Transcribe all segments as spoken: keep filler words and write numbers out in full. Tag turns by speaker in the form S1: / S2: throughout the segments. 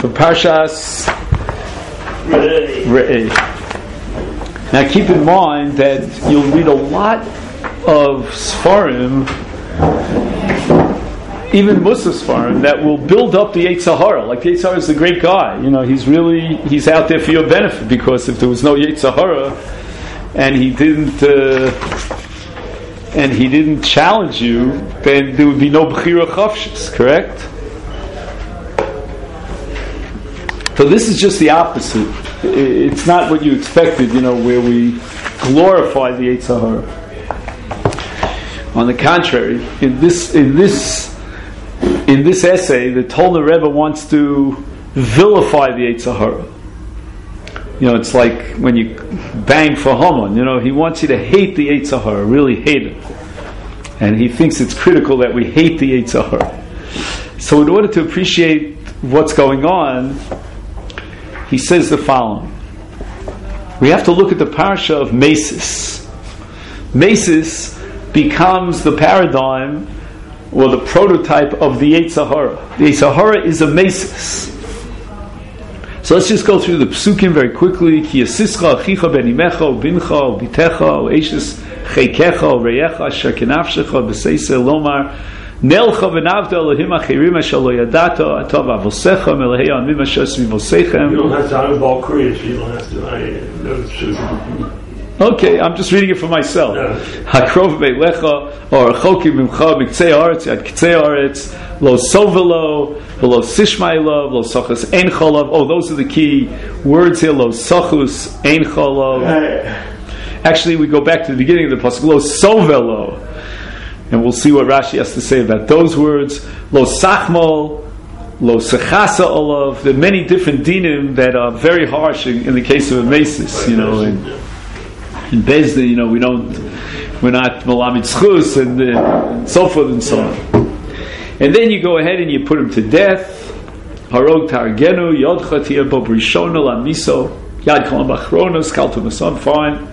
S1: for Parshas Re'eh. Now keep in mind that you'll read a lot of Sfarim, even Musaf Sfarim, that will build up the Yetzer Hara. Like the Yetzer Hara is a great guy. You know, he's really, he's out there for your benefit, because if there was no Yetzer Hara and he didn't uh, and he didn't challenge you, then there would be no Bechira Chavshis, correct? So this is just the opposite. It's not what you expected, you know, where we glorify the Yetzer Hara. On the contrary, in this in this in this essay, the Tolner Rebbe wants to vilify the Yetzer Hara. You know, it's like when you bang for Haman. You know, he wants you to hate the Yetzer Hara, really hate it, and he thinks it's critical that we hate the Yetzer Hara. So, in order to appreciate what's going on, he says the following: we have to look at the parasha of Mesis. Mesis becomes the paradigm or the prototype of the Yetzer Hara. The Yetzer Hara is a Mesis. So let's just go through the psukim very quickly. Ki yasischa achicha benimecha ubincha ubitecha u'eshes cheikecha u'reyecha asher kenafshecha b'seiseh lomar nelcha v'navda Elohim achirim asher lo yadata atav avosecha melehei amim asher smivosechem.
S2: You don't have to have about Korea. You don't have to. I know it's
S1: Okay, I'm just reading it for myself. Hakrov be'lecha or chokim b'mcha b'ktzei haaretz yad ktzei haaretz lo sovelo lo sishmailov lo sochus ein cholov. Oh, those are the key words here. Lo sochus ein cholov. Actually, we go back to the beginning of the pasuk. Lo sovelo, and we'll see what Rashi has to say about those words. Lo sachmol, lo sechasa olav. There are many different dinim that are very harsh in, in the case of a mesis. You know. And, in Bezdin, you know, we don't, we're not Malamid Schus and, uh, and so forth and so on. And then you go ahead and you put him to death. Harog Targenu, Yod Chatia Bob Rishon Lamiso, Yad Kolam Bachronos, Kaltum Asam, fine.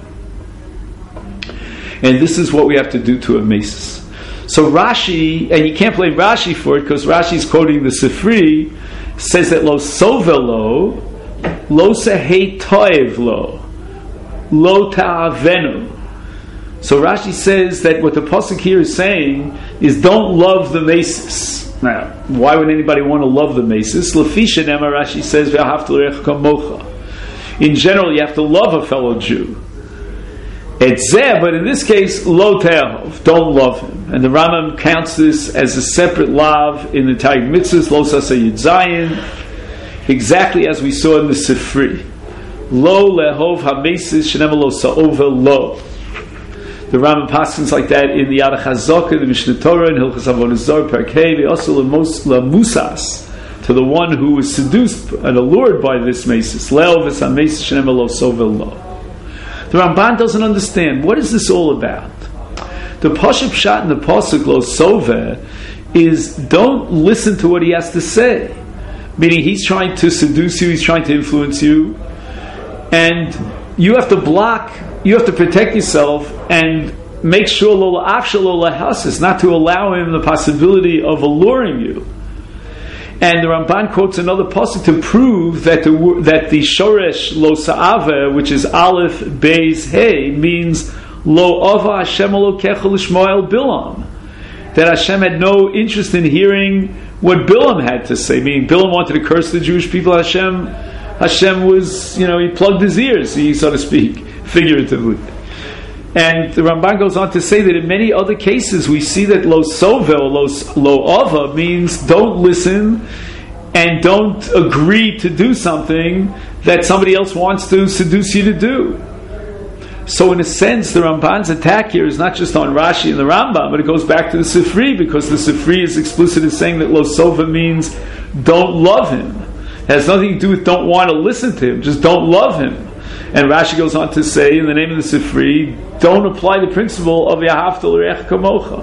S1: And this is what we have to do to a Mesis. So Rashi, and you can't blame Rashi for it, because Rashi is quoting the Sifri, says that Lo Sovelo, Lo Sehei Toev Lo. Lo ta'avenu. So Rashi says that what the pasuk here is saying is don't love the mesis. Now, why would anybody want to love the mesis? Lefisha nema, Rashi says ve'ahavta l'recha kamocha. In general, you have to love a fellow Jew. Etzeh, but in this case, lo te'ahov, don't love him. And the Rambam counts this as a separate lav in the Taryag Mitzvahs, lo sasa yud zayin, exactly as we saw in the Sifri. Lo lehov hamesis shenem lo sa'ova lo. The Rambam paskins like that in the Yad HaChazaka, the Mishnah Torah, in Hilchas Avodah Zarah, Perkei, also lamusas, to the one who was seduced and allured by this mesis. Leov es hamesis shenem lo sa'ova lo. The Ramban doesn't understand, what is this all about? The Pashup Pshat in the Pasuk lo sove is don't listen to what he has to say. Meaning he's trying to seduce you, he's trying to influence you, and you have to block, you have to protect yourself and make sure lo la'afshel lo lahasis, not to allow him the possibility of alluring you. And the Ramban quotes another pasuk to prove that the that the shoresh lo sa'ava, which is aleph beis hey, means lo ava Hashem elokecha l'shmoel Bilam. That Hashem had no interest in hearing what Bilam had to say. Meaning Bilam wanted to curse the Jewish people. Hashem Hashem was, you know, he plugged his ears, he, so to speak, figuratively. And the Ramban goes on to say that in many other cases we see that lo sovel, lo, lo ava means don't listen and don't agree to do something that somebody else wants to seduce you to do. So in a sense, the Ramban's attack here is not just on Rashi and the Rambam, but it goes back to the Sifri, because the Sifri is explicit in saying that lo sova means don't love him. It has nothing to do with don't want to listen to him, just don't love him. And Rashi goes on to say, in the name of the Sifri, don't apply the principle of Yahavta l'reich kamocha.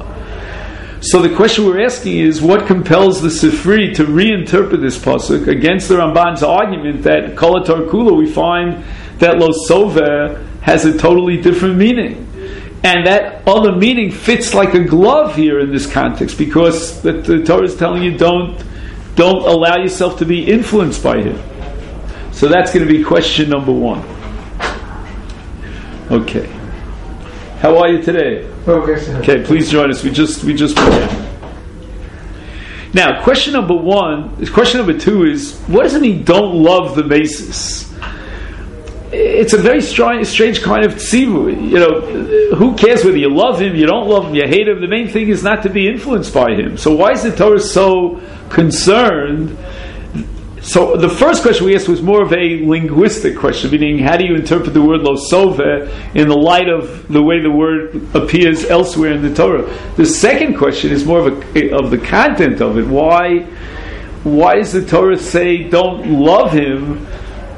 S1: So the question we're asking is, what compels the Sifri to reinterpret this pasuk against the Ramban's argument that Kol HaTorah Kula, we find that lo soveh has a totally different meaning. And that other meaning fits like a glove here in this context, because the, the Torah is telling you don't don't allow yourself to be influenced by him. So that's going to be question number one. Okay. How are you today? Okay, please join us. We just we just began. Now, question number one, question number two is, what does it mean, don't love the Mesis? It's a very strange, strange kind of tzivu. You know, who cares whether you love him, you don't love him, you hate him? The main thing is not to be influenced by him. So why is the Torah so concerned? So the first question we asked was more of a linguistic question, meaning how do you interpret the word lo sove in the light of the way the word appears elsewhere in the Torah? The second question is more of a, of the content of it. Why, why does the Torah say don't love him?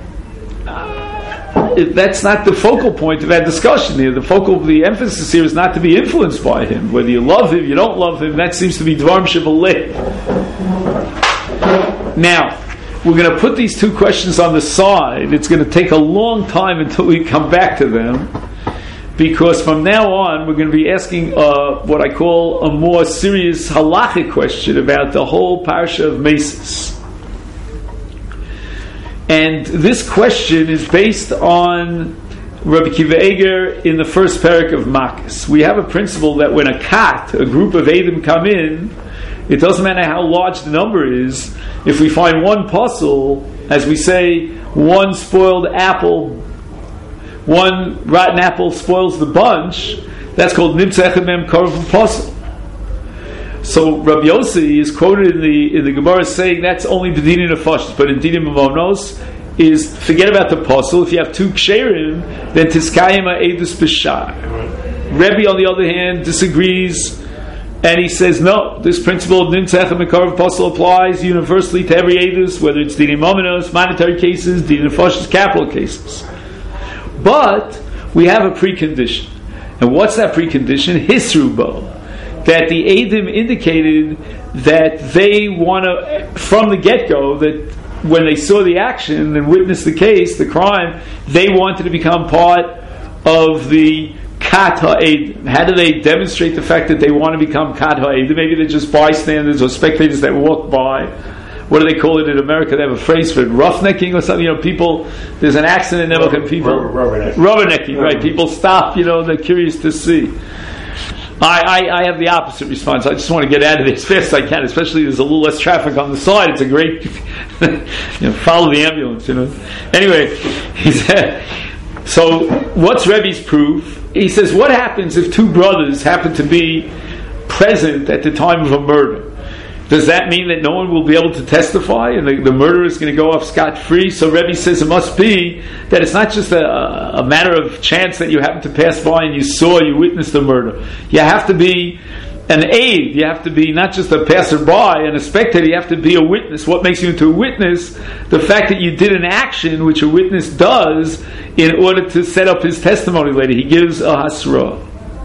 S1: Uh, that's not the focal point of our discussion here. The focal, the emphasis here is not to be influenced by him. Whether you love him, you don't love him, that seems to be dvarim shebaleh. Now, we're going to put these two questions on the side. It's going to take a long time until we come back to them, because from now on we're going to be asking uh, what I call a more serious halachic question about the whole parsha of Mesis. And this question is based on Rabbi Akiva Eger in the first parak of Makos. We have a principle that when a kat, a group of Eidim come in, it doesn't matter how large the number is. If we find one puzzle, as we say, one spoiled apple, one rotten apple spoils the bunch, that's called nimtza echad mem karev puzzle. So Rabbi Yossi is quoted in the in the Gemara saying that's only b'dinin nefashos, but in dinim mamonos is forget about the puzzle. If you have two ksherim, then tiskayim ha'edus b'shar. Rebbe, on the other hand, disagrees. And he says, no, this principle of Nimtza Echad Mekarev Puzzle applies universally to every Eidus, whether it's Dinim Mominos, monetary cases, Dinim Nefashos, capital cases. But we have a precondition. And what's that precondition? Hisrubo. That the Eidim indicated that they want to, from the get-go, that when they saw the action and witnessed the case, the crime, they wanted to become part of the Kat ha'edim. How do they demonstrate the fact that they want to become Kat ha'edim? Maybe they're just bystanders or spectators that walk by. What do they call it in America? They have a phrase for it, roughnecking or something. You know, people, there's an accident in America, people
S2: rubbernecking.
S1: Rubbernecking, right? People stop, you know, they're curious to see. I, I, I have the opposite response. I just want to get out of there as fast as I can, especially there's a little less traffic on the side. It's a great, you know, follow the ambulance, you know. Anyway, he said, so what's Rebbe's proof? He says, what happens if two brothers happen to be present at the time of a murder? Does that mean that no one will be able to testify and the, the murderer is going to go off scot-free? So Rebbe says it must be that it's not just a, a matter of chance that you happen to pass by and you saw, you witnessed the murder. You have to be an aid. You have to be not just a passerby and a spectator. You have to be a witness. What makes you into a witness? The fact that you did an action which a witness does in order to set up his testimony later. He gives a hasra.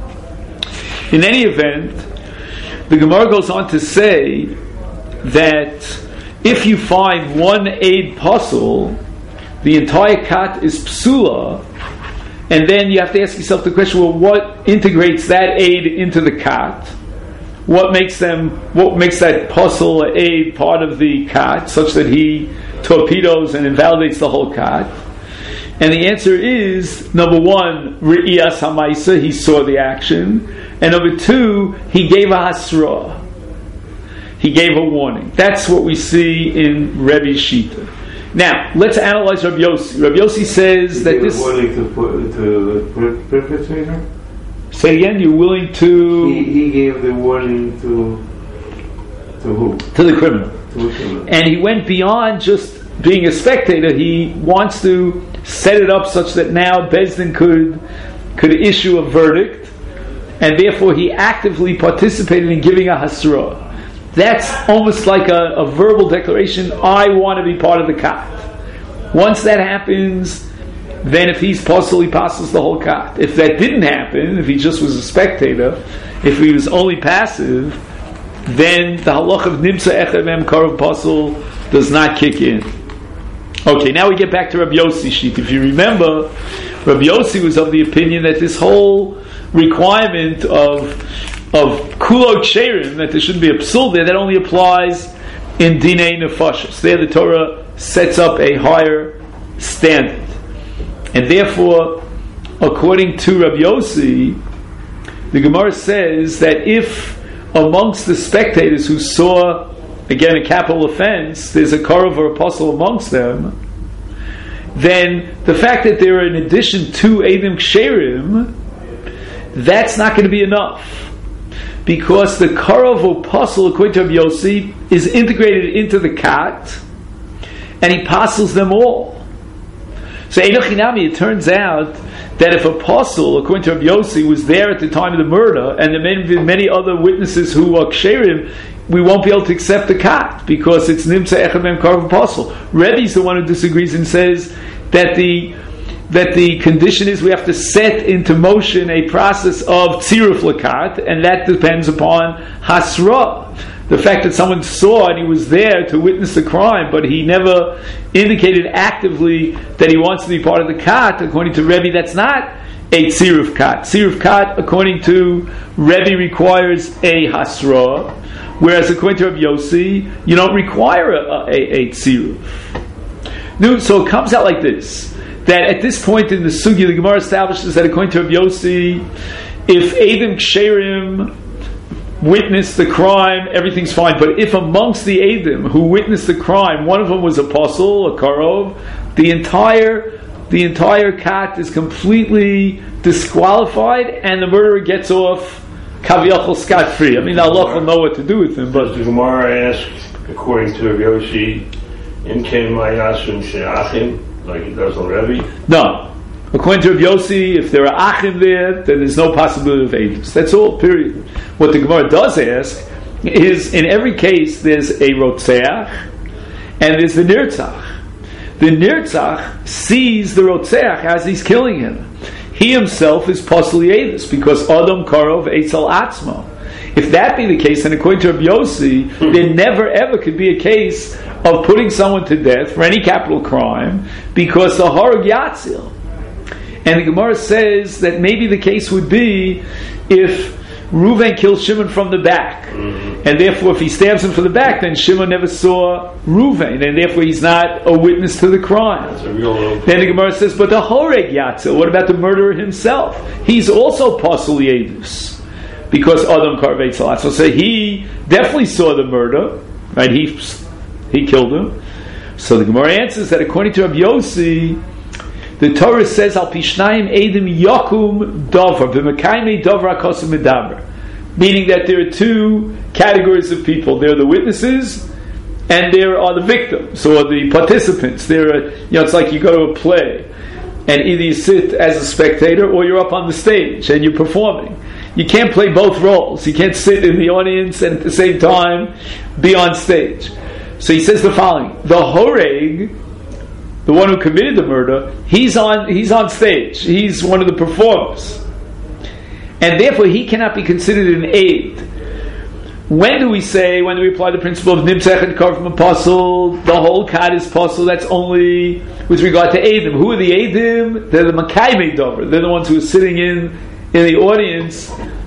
S1: In any event, the Gemara goes on to say that if you find one aid puzzle, the entire kat is psula, and then you have to ask yourself the question, well, what integrates that aid into the kat? What makes them? What makes that puzzle aid part of the kat, such that he torpedoes and invalidates the whole kat? And the answer is, number one, Re'iyas HaMaisa, he saw the action. And number two, he gave a hasra. He gave a warning. That's what we see in Rebbe's Shita. Now, let's analyze Rabbi Yossi. Rabbi Yossi says
S2: he
S1: that
S2: gave
S1: this...
S2: a warning to, put, to the perpetrator?
S1: Say again, you're willing to...
S2: He, he gave the warning to... To who?
S1: To the criminal.
S2: To the criminal.
S1: And he went beyond just being a spectator. He wants to set it up such that now Bezdin could could issue a verdict, and therefore he actively participated in giving a hasra. That's almost like a, a verbal declaration, I want to be part of the kat. Once that happens, then if he's possible, he passes the whole kat. If that didn't happen, if he just was a spectator, if he was only passive, then the halach of nimtza echad mem karev puzzle does not kick in. Okay, now we get back to Rabbi Yossi's sheet. If you remember, Rabbi Yossi was of the opinion that this whole requirement of of kulot sherim, that there shouldn't be a psul there, that only applies in Dinei Nefashos. There the Torah sets up a higher standard. And therefore, according to Rabbi Yossi, the Gemara says that if amongst the spectators who saw, again, a capital offense, there's a Korov or apostle amongst them, then the fact that there are in addition two Eidim Ksherim, that's not going to be enough. Because the Korov or apostle, according to Rabbi Yossi, is integrated into the Kat, and he apostles them all. So Einochinami, it turns out that if apostle, according to Rabbi Yossi, was there at the time of the murder, and there may be many other witnesses who are ksherim, we won't be able to accept the kat because it's nimtza echad mem karav apostle. Rebbe's the one who disagrees and says that the that the condition is we have to set into motion a process of tziruf lakat, and that depends upon hasra. The fact that someone saw and he was there to witness the crime, but he never indicated actively that he wants to be part of the kat, according to Rebbe, that's not a tziruf kat. Tziruf kat, according to Rebbe, requires a hasra, whereas according to Rabbi Yossi, you don't require a, a, a tziruf. No, so it comes out like this, that at this point in the sugi, the Gemara establishes that according to Rabbi Yossi, if Eidim Ksherim witnessed the crime, everything's fine. But if amongst the Eidim who witnessed the crime, one of them was apostle, a Karov, the entire the entire kat is completely disqualified, and the murderer gets off kaviyachol scot free. I mean, Allah will know what to do with him. But
S2: the Gemara asks, according to Rabbi Yoshi, in ken mayashim she'achim, like he does on Rebbe?
S1: No. According to Rabbi Yossi, if there are achim there, then there's no possibility of edus. That's all, period. What the Gemara does ask is, in every case, there's a rotzeach, and there's the nirtzach. The nirtzach sees the rotzeach as he's killing him. He himself is posli edus, because Adam Karov Eitzel Atzmo. If that be the case, then according to Rabbi Yossi, there never ever could be a case of putting someone to death for any capital crime, because the Harag Yatzil. And the Gemara says that maybe the case would be if Reuven kills Shimon from the back, mm-hmm. and therefore if he stabs him from the back, then Shimon never saw Reuven, and therefore he's not a witness to the crime.
S2: That's a real little...
S1: Then the Gemara says, but the Horeg Yatzil, what about the murderer himself? He's also Pasul Yedus, because Adam Karvei Salat. So say he definitely saw the murder, right? He he killed him. So the Gemara answers that according to Rabbi Yossi, the Torah says, "Al pishnayim edim yakum davar b'mekaymei davar hakosim medaber," meaning that there are two categories of people. There are the witnesses, and there are the victims or the participants. There are, you know, it's like you go to a play, and either you sit as a spectator or you're up on the stage and you're performing. You can't play both roles. You can't sit in the audience and at the same time be on stage. So he says the following: the horeg, the one who committed the murder, he's on he's on stage. He's one of the performers. And therefore he cannot be considered an aid. When do we say, when do we apply the principle of nimtzech and kar from apostle, the whole kat is apostle, that's only with regard to Eidim. Who are the Eidim? They're the Makaymei Dover. They're the ones who are sitting in, in the audience,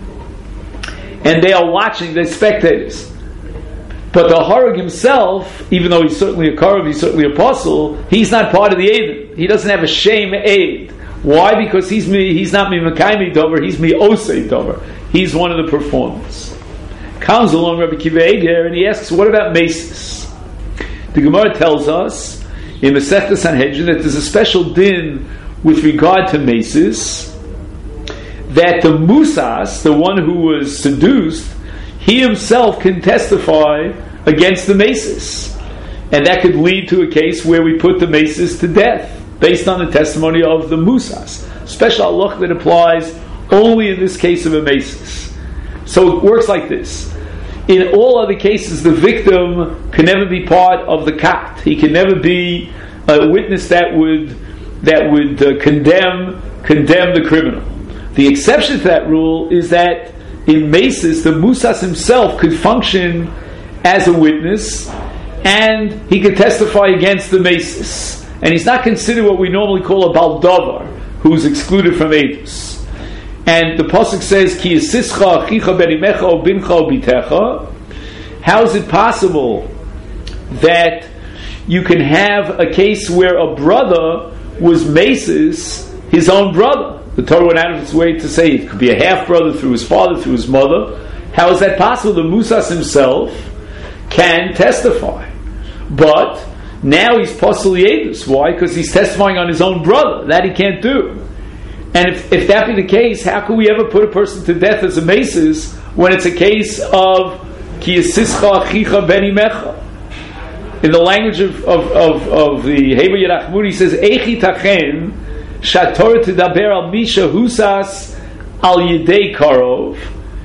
S1: and they are watching, they're spectators. But the Harag himself, even though he's certainly a Karav, he's certainly an apostle, he's not part of the Eidim. He doesn't have a shame aid. Why? Because he's me, he's not me Makaimi Dover, he's me Osei Dover. He's one of the performers. Comes along Rabbi Kiva Eger and he asks, what about Mesis? The Gemara tells us in Masechta Sanhedrin that there's a special din with regard to Mesis, that the Musas, the one who was seduced, he himself can testify against the Mesis. And that could lead to a case where we put the Mesis to death, based on the testimony of the Musas. Special halach that applies only in this case of a Mesis. So it works like this. In all other cases, the victim can never be part of the kat. He can never be a witness that would that would uh, condemn condemn the criminal. The exception to that rule is that in Mesis, the Musas himself could function as a witness, and he could testify against the Mesis. And he's not considered what we normally call a Baldavar, who's excluded from Eidos. And the pasuk says, "Ki yisischa achicha benimecha o bincha o bitecha." How is it possible that you can have a case where a brother was maces his own brother. The Torah went out of its way to say it could be a half brother through his father, through his mother. How is that possible? The Musas himself can testify, but now he's Posel Yedus. Why? Because he's testifying on his own brother. That he can't do. And if, if that be the case, how can we ever put a person to death as a maces when it's a case of Ki Yisischa Achicha Beni Mecha? In the language of, of, of, of the Heber Yerachmuni, he says, Eichi Tachen Shator Tidaber Al Misha Husas Al Yedei Karov,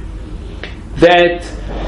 S1: that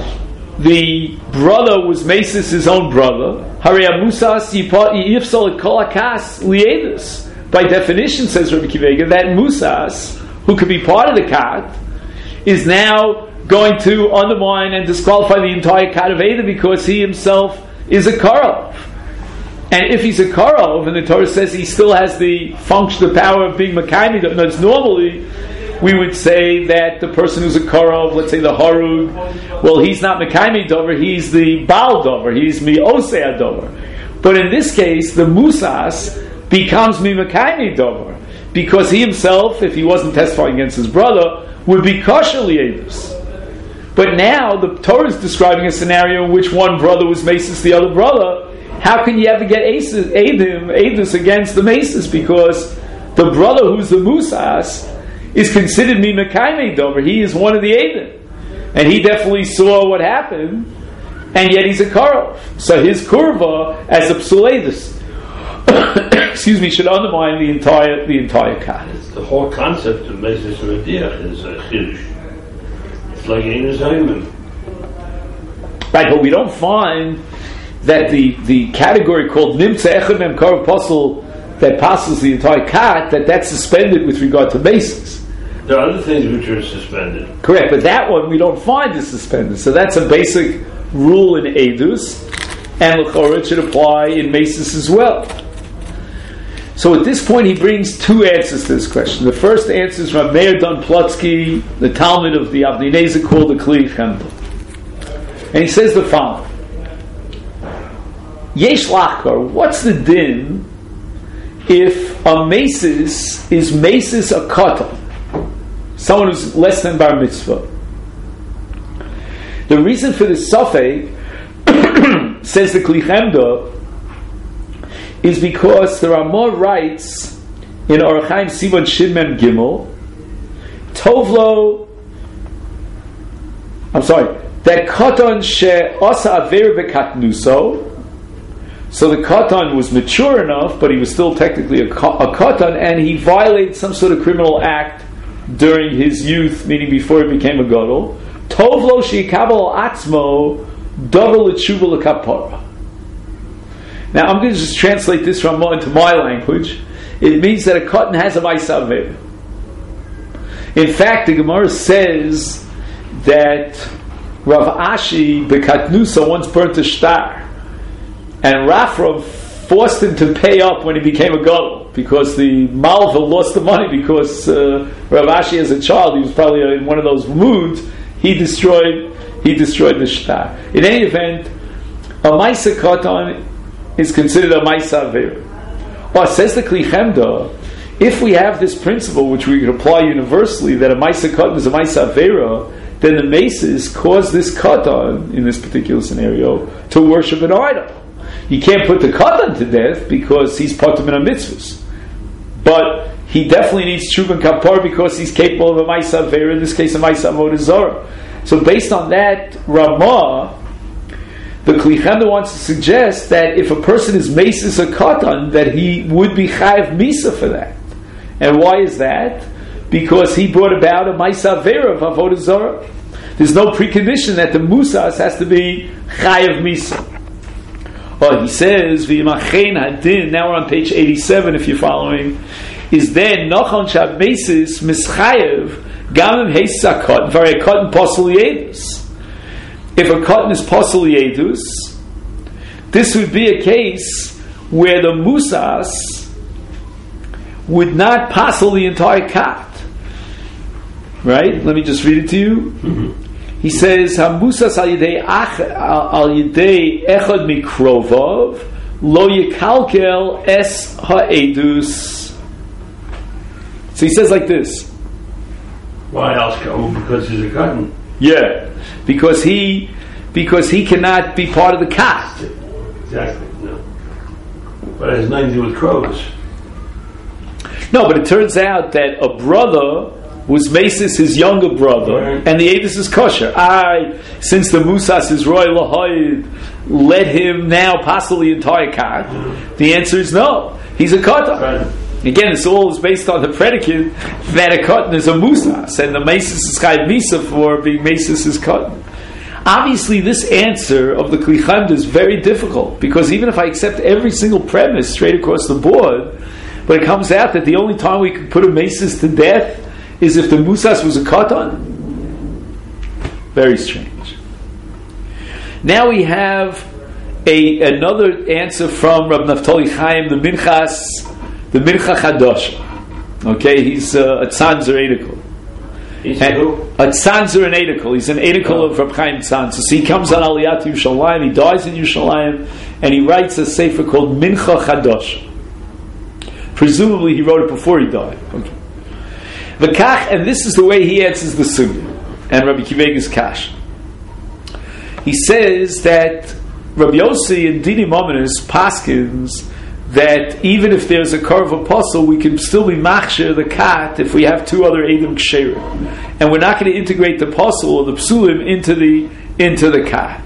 S1: the brother was maces his own brother. Hari Musas Yifsol Kol Akas Liedus. By definition, says Rabbi Kivega, that Musas, who could be part of the kat, is now going to undermine and disqualify the entire kat of Eda because he himself is a Karov. And if he's a Karov, and the Torah says he still has the function, the power of being Mekayim, that's normally we would say that the person who's a Karov, let's say the Harug, well, he's not Mekayim Dover, he's the Baal Dover, he's Mi'osei Dover. But in this case, the Musas becomes Mi'mekayim Dover, because he himself, if he wasn't testifying against his brother, would be kosher Liedus. But now the Torah is describing a scenario in which one brother was maces the other brother. How can you ever get Eidim, Eidus against the maces? Because the brother who's the Musas is considered Mi'mekayim Dover. He is one of the Eidim. And he definitely saw what happened, and yet he's a Karov. So his kurva as a Psuledus, excuse me, should undermine the entire the entire kat.
S2: The whole concept of Meses Mediach is a Chiddush. It's like Ein Zayman.
S1: Right, but we don't find that the, the category called Nimtza Echad Mem Karav Posel that passes the entire kat, that that's suspended with regard to basis.
S2: There are other things which are suspended.
S1: Correct, but that one we don't find is suspended. So that's a basic rule in Eidus, and L'chorah it should apply in Mesis as well. So at this point he brings two answers to this question. The first answer is Rav Meir Don Plotsky, the Talmud of the Avnei Nezer, called the Kli Chemda. And he says the following: Yesh Lachkar, what's the din if a Mesis is Mesis a Katan, someone who's less than Bar Mitzvah? The reason for this Safek, says the Kli Chemda, is because the Ramah writes in Orach Chaim Sivan Shin Mem Gimel, Tovlo, I'm sorry, that Katan she'asa aver v'katnuso, so the Katan was mature enough, but he was still technically a, a Katan, and he violated some sort of criminal act during his youth, meaning before he became a Gadol. Tovlo she'ikabel atzmo davar l'tshuva l'kapara. Now I'm going to just translate this from into my language. It means that a katan has a ma'aseh avera. In fact, the Gemara says that Rav Ashi Bekatnusa once burnt a shtar, and Rafrav forced him to pay up when he became a gadol, because the Malva lost the money because uh, Rav Ashi, as a child, he was probably in one of those moods. He destroyed he destroyed the shtar. In any event, a ma'aseh katan is considered a ma'aseh avera. Or says the Kli Chemda, if we have this principle which we can apply universally, that a ma'aseh katan is a ma'aseh avera, then the maces cause this katan in this particular scenario to worship an idol. You can't put the katan to death because he's patur min mitzvahs, but he definitely needs tshuva and kapar because he's capable of a ma'aseh avera, in this case a ma'aseh avodah zarah. So based on that Ramah, the Kli Chemda wants to suggest that if a person is maces a katan, that he would be chayav misa for that. And why is that? Because he brought about a ma'aseh avera of avodah zarah. There's no precondition that the musas has to be chayav misa. Well, he says v'yimachein hadin. Now we're on page eighty-seven. If you're following, is then nochon shab maces mischayav gamim heis katan v'arei katan posel yedus. If a katan is posel yedus, this would be a case where the musas would not posel the entire kat. Right? Let me just read it to you. Mm-hmm. He says, "Hamusas al yidei ach al yidei echad mikrovov lo yikalkel es ha'edus." So he says like this.
S2: Why else go? Because he's a cotton.
S1: Yeah, because he because he cannot be part of the kat.
S2: Exactly. No. But it has nothing to do with crows.
S1: No, but it turns out that a brother was Mesis, his younger brother, right. And the Edus is kosher. I, since the Musas is Roy Lahoyd, let him now passel the entire kat. Mm-hmm. The answer is no. He's a katan. Right. Again, this all is based on the predicate that a katan is a Musas, and the Mesis is Chayv Misa for being Mesis is katan. Obviously, this answer of the Kli Chaim is very difficult, because even if I accept every single premise straight across the board, but it comes out that the only time we could put a Mesis to death is if the Musas was a katan. Very strange. Now we have a another answer from Rab Naftali Chaim, the Minchas, the Mincha Chadosh. Okay, he's uh, a Tzanzer Eidikol.
S2: He's who?
S1: A Tzanzer and Eidikol. He's an Eidikol oh. of Rab Chaim Tzanzer. So he comes on Aliyat Yerushalayim, he dies in Yerushalayim, and he writes a sefer called Mincha Chadosh. Presumably he wrote it before he died. Okay. V'kach, and this is the way he answers the sugya, and Rabbi Kivega's kash. He says that Rabbi Yossi and Dini Mominus paskins that even if there's a karv apostle, we can still be machsher the kat if we have two other edim ksherim, and we're not going to integrate the apostle or the psulim into the into the kat.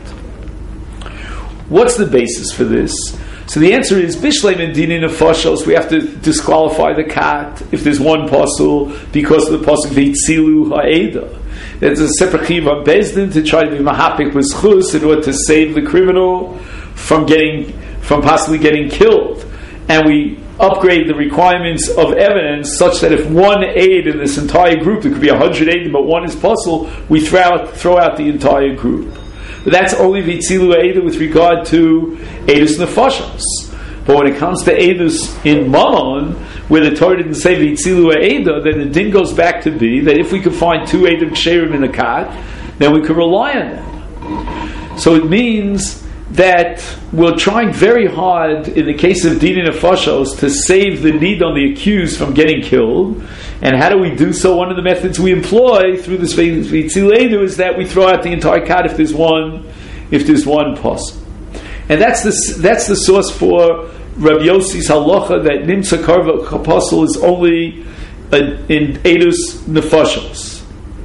S1: What's the basis for this? So the answer is Bishleim and Dinin of Foshos. We have to disqualify the kat if there's one posel because of the posel Vitzilu Ha'eda. There's a separate chiv on Bezdin to try to be mahapik with chus in order to save the criminal from getting from possibly getting killed, and we upgrade the requirements of evidence such that if one aid in this entire group, there could be a hundred aid, but one is posel, we throw out throw out the entire group. But that's only Vitzilu Eida with regard to Eidus Nefashos. But when it comes to Eidus in Mammon, where the Torah didn't say Vitzilu Eida, then the din goes back to be that if we could find two Eidim Ksherim in a kat, then we could rely on them. So it means that we're trying very hard in the case of Dinin Nefashos to save the need on the accused from getting killed. And how do we do so? One of the methods we employ through this Vitzilu Eida is that we throw out the entire kat if there's one, if there's one posel. And that's the that's the source for Rabbi Yossi's halacha that Nimtza Karva Apostle is only a, in Eidus Nefashos.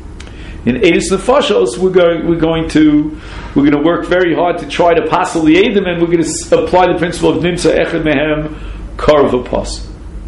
S1: In Eidus Nefashos, we're going we're going to we're going to work very hard to try to passel the Eidim, and we're going to apply the principle of Nimtza Echad Mehem Karva Apostle.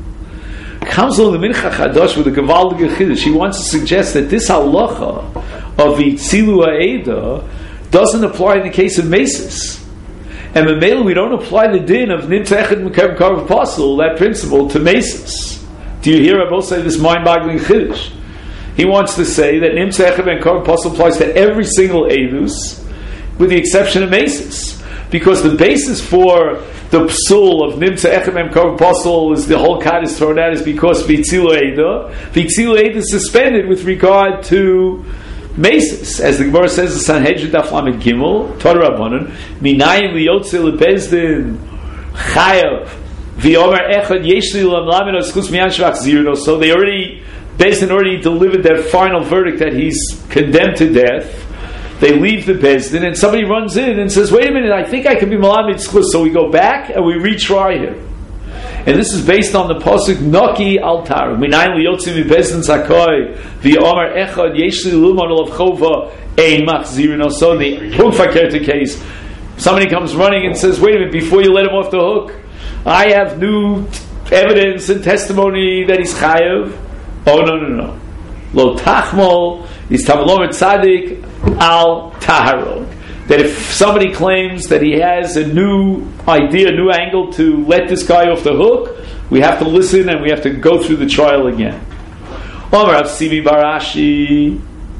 S1: Comes on the Mincha Chadosh with a Gavaldige Chiddush. He wants to suggest that this halacha of Vitzilu Ha'eda doesn't apply in the case of Mesis. And in Mele, we don't apply the din of Nimtza Echad Mehem Karva Apostle, that principle, to Mesis. Do you hear Rabbi say this mind-boggling Chiddush? He wants to say that Nimtza Echad Mehem Karva Apostle applies to every single Eidus, with the exception of Mesis. Because the basis for the psul of Nimtza Echad Mehem Karva Apostle is the whole kat is thrown out is because Vitzilu Eida. Vitzilu Eida is suspended with regard to Mesis. As the Gemara says in Sanhedrin Daf Lamed Gimel, Torah Rabbanon, Minayim liyotze lebezdin chayav v'yomer echad yesh li lamlamin oschus miyan shvach zirno. So they already, Bezdin already delivered their final verdict that he's condemned to death. They leave the Bezdin, and somebody runs in and says, wait a minute, I think I can be Malamid Tzchus. So we go back and we retry him. And this is based on the Pasuk, Noki Altar. Minayin liyotzim mi Bezdin zakoi, v'yomer echad yesh li luman olav chova, ein machzirino. So the hook fakirta case, somebody comes running and says, wait a minute, before you let him off the hook, I have new evidence and testimony that he's chayav. Oh, no, no, no. Lo tachmol is tamalom tzadik al taharo. That if somebody claims that he has a new idea, a new angle to let this guy off the hook, we have to listen and we have to go through the trial again. Omar Rav Sivi Barashi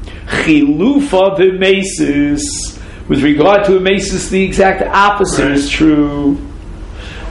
S1: chilufa b'mesis. With regard to a mesis, the exact opposite right. is true.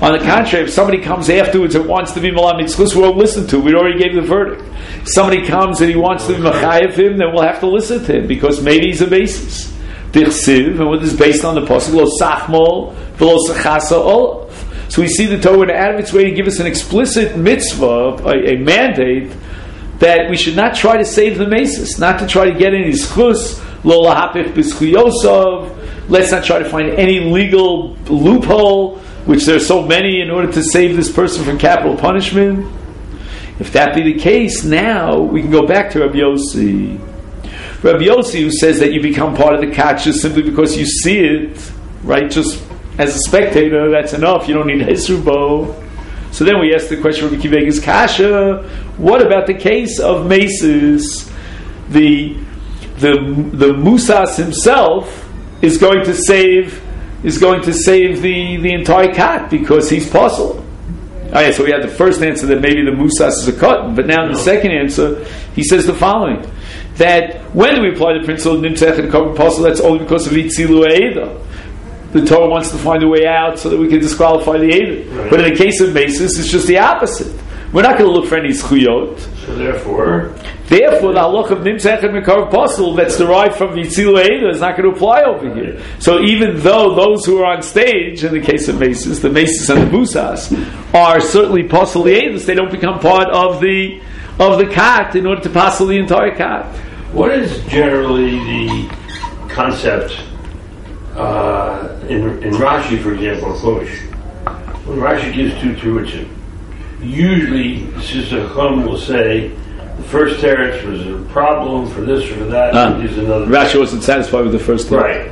S1: On the contrary, if somebody comes afterwards and wants to be Malamid Zchus, we won't listen to him. We already gave the verdict. If somebody comes and he wants to be Machayev him, then we'll have to listen to him, because maybe he's a basis. Dichsiv, and what is based on the pasuk, Lo Sachmol, V'lo Sechasa Olav. So we see the Torah went out of its way to give us an explicit mitzvah, a, a mandate, that we should not try to save the mesis, not to try to get any Zchus, Lo Lahapich B'Zchuyosov. Let's not try to find any legal loophole, which there are so many, in order to save this person from capital punishment. If that be the case, now we can go back to Rabbi Yossi. Rabbi Yossi, who says that you become part of the catch just simply because you see it, right? Just as a spectator, that's enough. You don't need Hisrubo. So then we ask the question, Rabbi Kivega's Kasha, what about the case of Mesis? The the the Musas himself is going to save is going to save the, the entire cat because he's puzzled. Alright, so we had the first answer that maybe the Musas is a cut, but now in the second answer, he says the following: that when do we apply the principle of Nimtzech and Korban Puzzle? That's only because of Itzilu Eidah. The Torah wants to find a way out so that we can disqualify the Eidah. Right. But in the case of Mesis, it's just the opposite. We're not going to look for any Zchuyot.
S2: So therefore,
S1: Therefore, the halach of Nimtzech and Mekar Puzzle that's derived from Yitzilu Eidah is not going to apply over here. So even though those who are on stage, in the case of Mesis, the Mesis and the Musas, are certainly Puzzle the Eidah, they don't become part of the of the kat in order to puzzle the entire kat.
S2: What is generally the concept uh, in in Rashi, for example, in Chumash? When Rashi gives two terutzim, usually Sister Chum will say the first teretz was a problem for this or for that.
S1: Ah,
S2: and another
S1: Rashi wasn't satisfied with the first teretz.
S2: Right.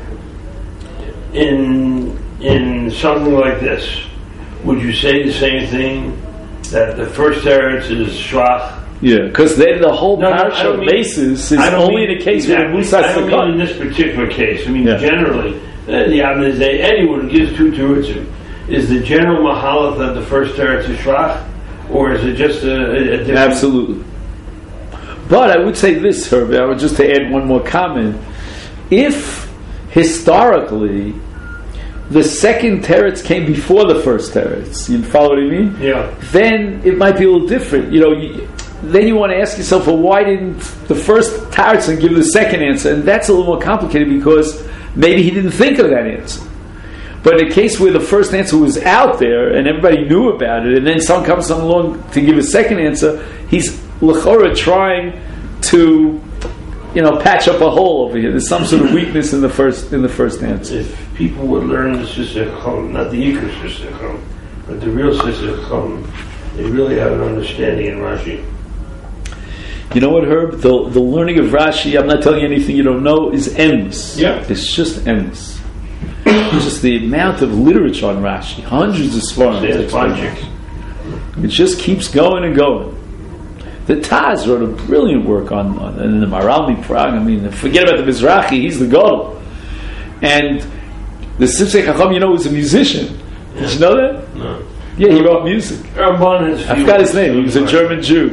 S2: In in something like this, would you say the same thing? That the first teretz is shvach?
S1: Yeah, because then the whole
S2: no,
S1: parsha
S2: no,
S1: of
S2: mean,
S1: Mesis is only
S2: mean,
S1: in a case
S2: exactly.
S1: where the Musas
S2: I don't mean in this particular case. I mean
S1: yeah.
S2: generally, uh, the Avnei Zeh, anyone who gives two terutzim, is the general mahalach that the first teretz is shvach, or is it just a, a, a different?
S1: Absolutely. But I would say this, Herbie, I would just to add one more comment. If historically the second teretz came before the first teretz, you follow what I mean?
S2: Yeah.
S1: Then it might be a little different. You know, you, then you want to ask yourself, well, why didn't the first teretz give the second answer? And that's a little more complicated because maybe he didn't think of that answer. But in a case where the first answer was out there and everybody knew about it, and then someone comes along to give a second answer, he's l'chora trying to, you know, patch up a hole over here. There's some sort of weakness in the first in the first answer.
S2: If people would learn the Sisei Chacham, not the Yikar Sisei Chacham, but the real Sisei Chacham, they really have an understanding in Rashi.
S1: You know what, Herb? The the learning of Rashi, I'm not telling you anything you don't know, is endless.
S2: Yeah.
S1: It's just endless. Just the amount of literature on Rashi, hundreds of svarim. It just keeps going and going. The Taz wrote a brilliant work on, on and the Maralmi Prague. I mean, forget about the Mizrahi; he's the Gadol. And the Sifsei Chacham, you know, was a musician. Yeah. Did you know that?
S2: No.
S1: Yeah, he wrote music.
S2: I
S1: forgot his name. He was a German Jew.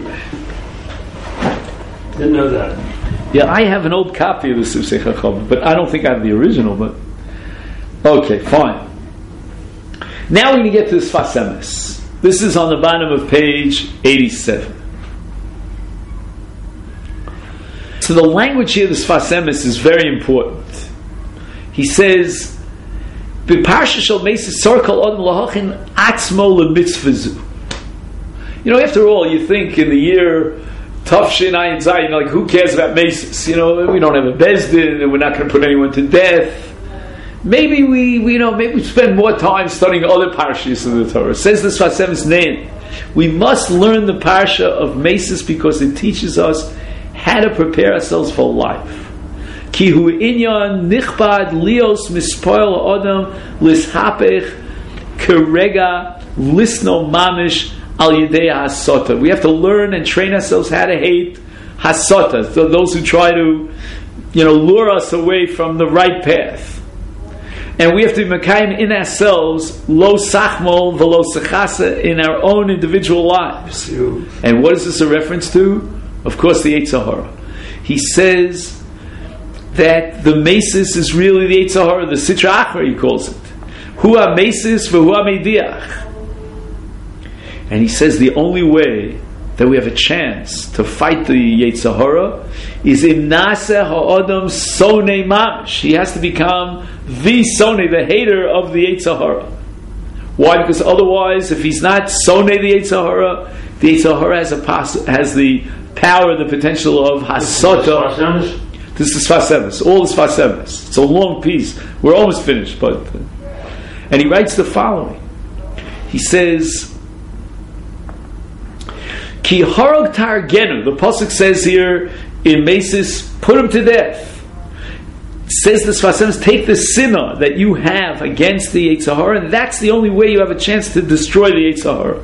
S2: Didn't know that.
S1: Yeah, I have an old copy of the Sifsei Chacham, but I don't think I have the original. But okay, fine. Now we're going to get to the Sfas Emes. This is on the bottom of page eighty-seven. So the language here, the Sfas Emes, is very important. He says, "B'parsha shel Mesis sarkal adam lahachin atzmo lemitzvazu." You know, after all, you think in the year Tafshin Ayin Zayin, you know, like who cares about Mesis? You know, we don't have a bezdin, and we're not going to put anyone to death. Maybe we, we, you know, maybe we spend more time studying other parshas of the Torah. It says the Sfas Emes name. We must learn the parsha of Mesis because it teaches us how to prepare ourselves for life. Ki hu inyan nichbad lios mispoil adam lishapech kerega lisno mamish al yidei hasota. We have to learn and train ourselves how to hate hasota, so those who try to, you know, lure us away from the right path. And we have to be mekayim in ourselves lo sachmol velo sechasa in our own individual lives. And what is this a reference to? Of course, the Yetzer Hara. He says that the Mesis is really the Yetzer Hara, the Sitra Achra, he calls it. hu ha-mesis v'hu ha-mediach. And he says the only way that we have a chance to fight the Yetzer Hara is im naseh ha'adam sonei mamish. He has to become the sonei, the hater of the Yetzer Hara. Why? Because otherwise, if he's not sonei the Yetzer Hara, the Yetzer Hara has a pos- has the power, the potential of hasota. This is Sfas Emes. All is Sfas Emes. It's a long piece. We're almost finished, but uh, and he writes the following. He says, Ki harog targenu. The pasuk says here in Mesis, put him to death. It says the Sfas Emes, take the sinner that you have against the Yetzer Hara, and that's the only way you have a chance to destroy the Yetzer Hara.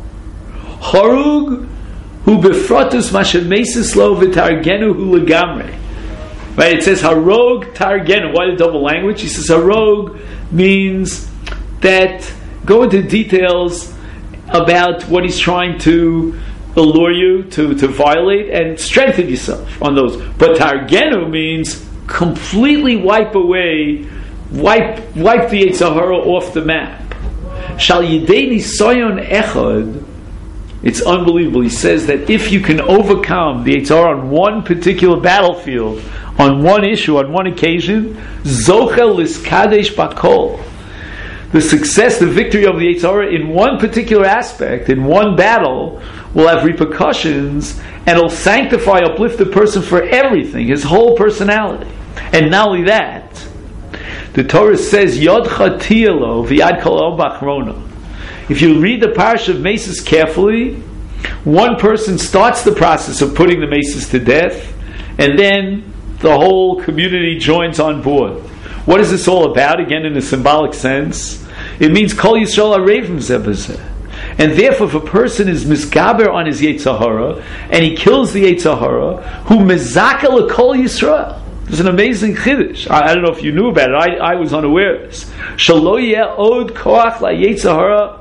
S1: Harug hu befratus mashem Mesis lo v'targenu hu legamre. Right? It says harog targenu. Why the double language? He says harog means that go into details about what he's trying to allure you to, to violate and strengthen yourself on those. But targenu means completely wipe away, wipe wipe the Yetzer Hara off the map. Shal yidei nisayon echad. It's unbelievable. He says that if you can overcome the Yetzer Hara on one particular battlefield, on one issue, on one occasion, zochel liskadesh bakol. The success, the victory of the Yetzer Hara in one particular aspect, in one battle, will have repercussions and will sanctify, uplift the person for everything, his whole personality. And not only that, the Torah says, Yodcha tiyalo v'yad kol bachrona. If you read the parish of Mesis carefully, one person starts the process of putting the Mesis to death, and then the whole community joins on board. What is this all about? Again, in a symbolic sense, it means Kol Yisrael Arevim Zeh b'zeh. And therefore, if a person is misgaber on his Yetzer Hara and he kills the Yetzer Hara, who mezaka l'Kol Yisrael. There's an amazing chiddush. I, I don't know if you knew about it. I, I was unaware of this. Shelo yeh od koach la Yetzer Hara.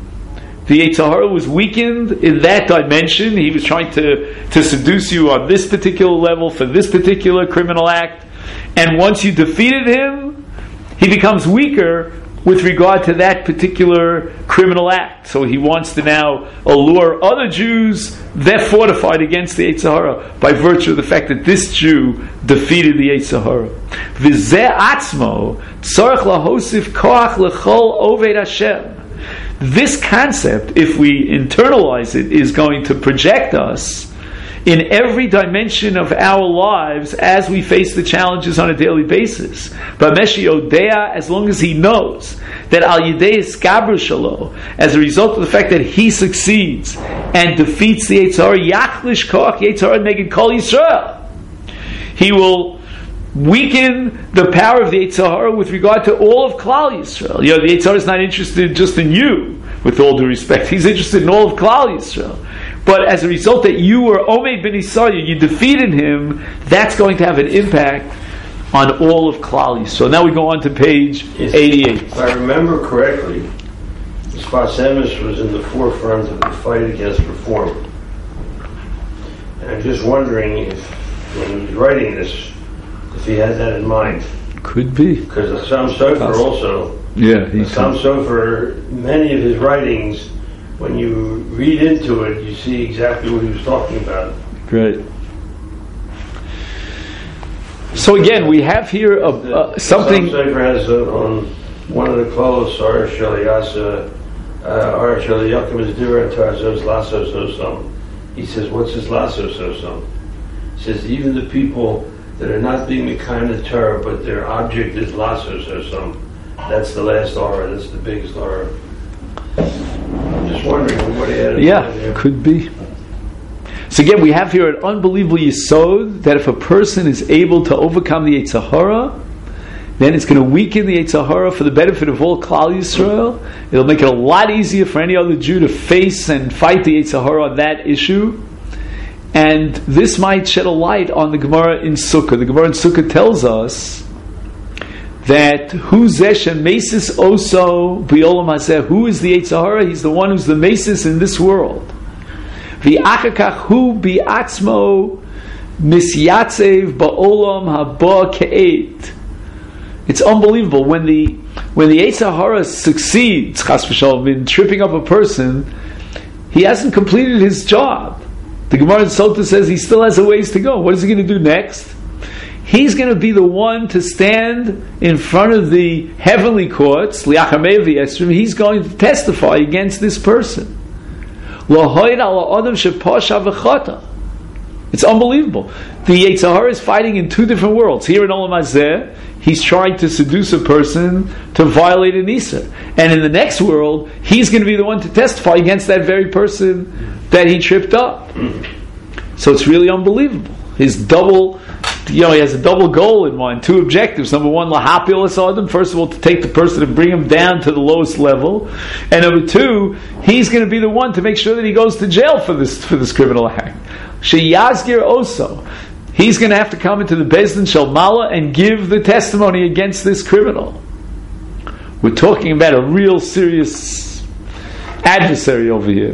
S1: The Yetzer Hara was weakened in that dimension. He was trying to, to seduce you on this particular level for this particular criminal act. And once you defeated him, he becomes weaker with regard to that particular criminal act. So he wants to now allure other Jews. They're fortified against the Yetzer Hara by virtue of the fact that this Jew defeated the Yetzer Hara. V'zeh atzmo tzarech lahosif koach lechol oved Hashem. This concept, if we internalize it, is going to project us in every dimension of our lives as we face the challenges on a daily basis. But Meshi Odea, as long as he knows that Al Yidei Iskabru Shalo, as a result of the fact that he succeeds and defeats the Yetzer Hara, Yachlish Koach Yetzer Hara Neged Kol Yisrael, he will weaken the power of the Yetzer Hara with regard to all of Klal Yisrael. You know, the Yetzer Hara is not interested just in you, with all due respect. He's interested in all of Klal Yisrael. But as a result that you were Omed ben Yisrael, you defeated him, that's going to have an impact on all of Klal Yisrael. Now we go on to page
S2: Yes.
S1: eighty-eight.
S2: If I remember correctly, Sfas Emes was in the forefront of the fight against reform. And I'm just wondering if, when he was writing this, if he had that in mind.
S1: Could be.
S2: Because the Sam Sofer also,
S1: Yeah,
S2: the
S1: he's
S2: Sam Sofer, many of his writings, when you read into it, you see exactly what he was talking about.
S1: great. So again, we have here a, uh, something.
S2: Sam Sofer has uh, on one of the clothes, Ar Shaliyasa, Ar Shaliyakim is Dura Tarzos Lasso Sosam. He says, what's his Lasso Sosam? He says, even the people that are not being the kind of Torah, but their object is Lasso Sosam. That's the last aura, that's the biggest aura. I'm just wondering what he had in
S1: Yeah,
S2: mind there.
S1: could be. So again, we have here an unbelievable yesod that if a person is able to overcome the Yetzer Hara, then it's going to weaken the Yetzer Hara for the benefit of all Klal Yisrael. It'll make it a lot easier for any other Jew to face and fight the Yetzer Hara on that issue. And this might shed a light on the Gemara in Sukkah. The Gemara in Sukkah tells us that who zesh and mesis oso b'olam hazeh, who is the Yetzer Hara? He's the one who's the mesis in this world. V'achakach hu bi'atzmo misyatzev ba'olam haba ke'et. It's unbelievable when the when the Yetzer Hara succeeds, chas v'shalom, in tripping up a person, he hasn't completed his job. The Gemara in Sota says he still has a ways to go. What is he going to do next? He's going to be the one to stand in front of the heavenly courts, he's going to testify against this person. It's unbelievable. The Yetzer Hara is fighting in two different worlds. Here in Olam Hazeh, he's trying to seduce a person to violate an Isser. And in the next world, he's going to be the one to testify against that very person that he tripped up. So it's really unbelievable. His double, you know, he has a double goal in mind, two objectives. Number one, lahapil es adam, first of all, to take the person and bring him down to the lowest level. And number two, he's going to be the one to make sure that he goes to jail for this for this criminal act. Sheyazgir oso. He's going to have to come into the Beis Din Shel Mala and give the testimony against this criminal. We're talking about a real serious adversary over here.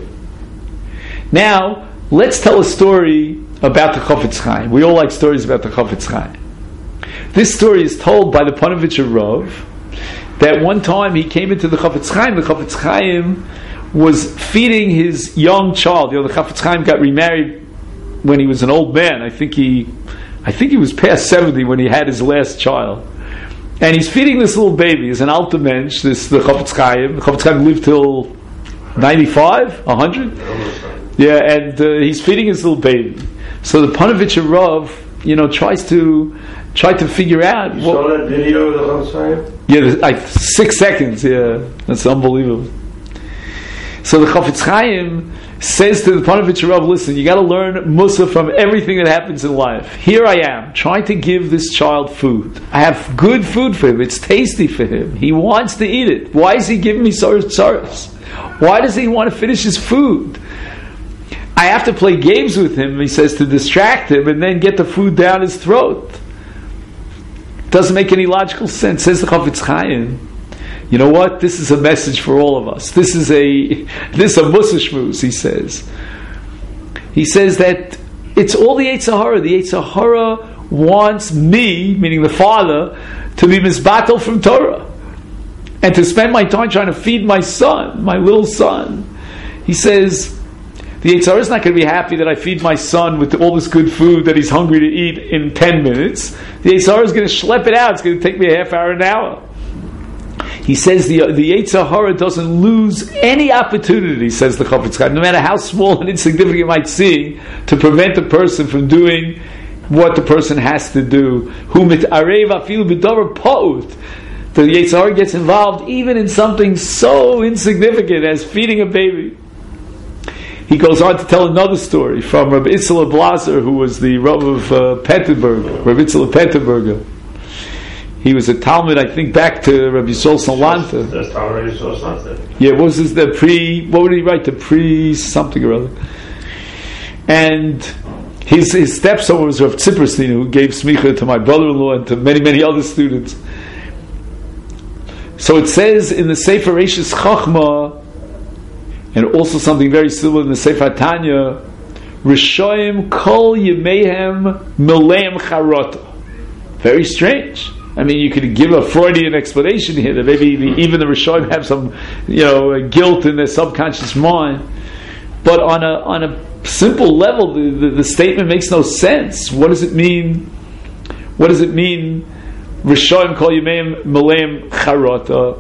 S1: Now, let's tell a story about the Chofetz Chaim. We all like stories about the Chofetz Chaim. This story is told by the Panovitcher Rav that one time he came into the Chofetz Chaim. The Chofetz Chaim was feeding his young child. You know, the Chofetz Chaim got remarried when he was an old man. I think he, I think he was past seventy when he had his last child. And he's feeding this little baby. He's an alter mensch, this the Chofetz Chaim. The Chofetz Chaim lived till ninety-five, one hundred. Yeah, and uh, he's feeding his little baby. So the Panovitcher Rav, you know, tries to try to figure out.
S2: You what, saw that video of the Chofetz Chaim?
S1: Yeah, like six seconds. Yeah, that's unbelievable. So the Chofetz Chaim says to the Panovitcher Rav, listen, you got to learn Musa from everything that happens in life. Here I am, trying to give this child food. I have good food for him. It's tasty for him. He wants to eat it. Why is he giving me sorrows? Why does he want to finish his food? I have to play games with him, he says, to distract him and then get the food down his throat. Doesn't make any logical sense. Says the Chofetz Chaim, you know what? This is a message for all of us. This is a this is a Musa Shmuz, he says. He says that it's all the Yetzer Hara. The Yetzer Hara wants me, meaning the father, to be misbatel from Torah. And to spend my time trying to feed my son, my little son. He says, the Yetzer Hara is not going to be happy that I feed my son with all this good food that he's hungry to eat in ten minutes. The Yetzer Hara is going to schlep it out. It's going to take me a half hour, an hour. He says the the Yetzer Hara doesn't lose any opportunity, says the Chofetz Chaim, no matter how small and insignificant it might seem, to prevent the person from doing what the person has to do. Hu mitarev afilu b'davar pa'ut. The Yetzer Hara gets involved even in something so insignificant as feeding a baby. He goes on to tell another story from Rabbi Itzela Blaser, who was the Rav of uh, Petterberg, Rabbi Itzela Petterberger. He was a Talmud, I think, back to Rabbi Yisrael Salanta.
S2: That's Talmud Rabbi Yisrael Salanta.
S1: Yeah, what was this, the pre, what would he write, the pre something or other. And his his stepson was Rav Zipperstein, who gave smicha to my brother-in-law and to many, many other students. So it says in the Sefer Reishis Chachma, and also something very similar in the Sefer Tanya, Rishoyim kol yemehem mileim charota. Very strange. I mean, you could give a Freudian explanation here that maybe the, even the Rishonim have some, you know, guilt in their subconscious mind. But on a on a simple level, the, the, the statement makes no sense. What does it mean? What does it mean? Rishonim kol yemeim mileim charota.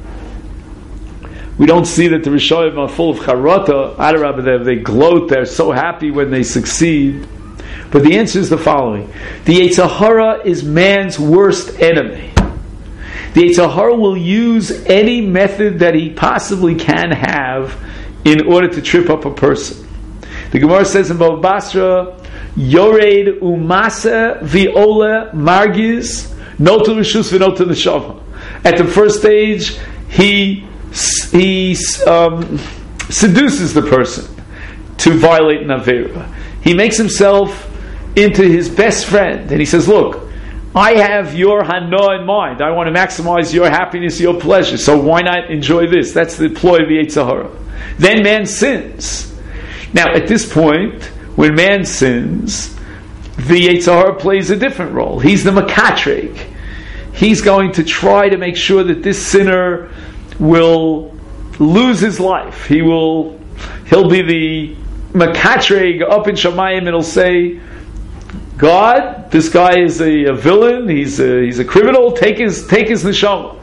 S1: We don't see that the Rishonim are full of charata. Adarabah, they gloat, they're so happy when they succeed. But the answer is the following. The Yetzer Hara is man's worst enemy. The Yetzer Hara will use any method that he possibly can have in order to trip up a person. The Gemara says in Bava Basra, Yored umasa v'ola margiz notu rishus v'notu neshama. At the first stage, he he um, seduces the person to violate an avera. He makes himself into his best friend, and he says, look, I have your hana in mind. I want to maximize your happiness, your pleasure, so why not enjoy this? That's the ploy of the Yetzer Hara. Then man sins. Now at this point, when man sins, the Yetzer Hara plays a different role. He's the makatreg. he's going to try to make sure that this sinner will lose his life. He will, he'll be the makatreg up in Shamayim, and he'll say, God, this guy is a, a villain, he's a, he's a criminal, take his, take his neshama.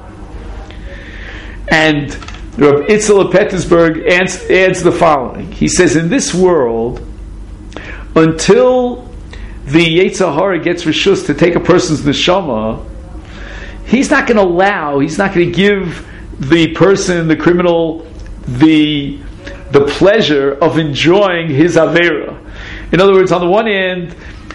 S1: And Rabbi Itzel of Petersburg adds, adds the following. He says, in this world, until the Yetzer Hara gets reshus to take a person's neshama, he's not going to allow, he's not going to give the person, the criminal, the the pleasure of enjoying his avera. In other words, on the one hand,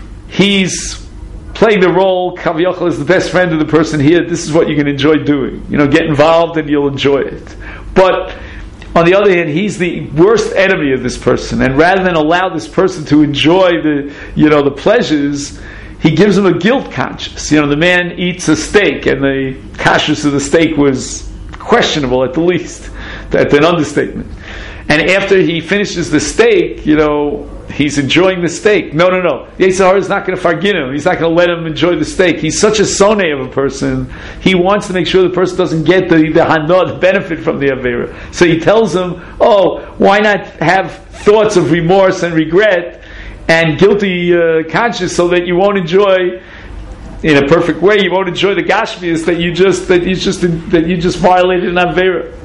S1: he's playing the role, Kaviyachal is the best friend of the person here, this is what you can enjoy doing. You know, get involved and you'll enjoy it. But on the other hand, he's the worst enemy of this person, and rather than allow this person to enjoy the, you know, the pleasures, he gives him a guilt conscience. You know, the man eats a steak, and the kashrus of the steak was questionable at the least. That's an understatement. And after he finishes the steak, you know, he's enjoying the steak. No, no, no. Yetzer Hara is not going to forgive him. He's not going to let him enjoy the steak. He's such a soneh of a person. He wants to make sure the person doesn't get the, the hana, the benefit from the avera. So he tells him, oh, why not have thoughts of remorse and regret and guilty uh, conscience so that you won't enjoy, in a perfect way, you won't enjoy the gashmias that you just that you just that you just violated an avera.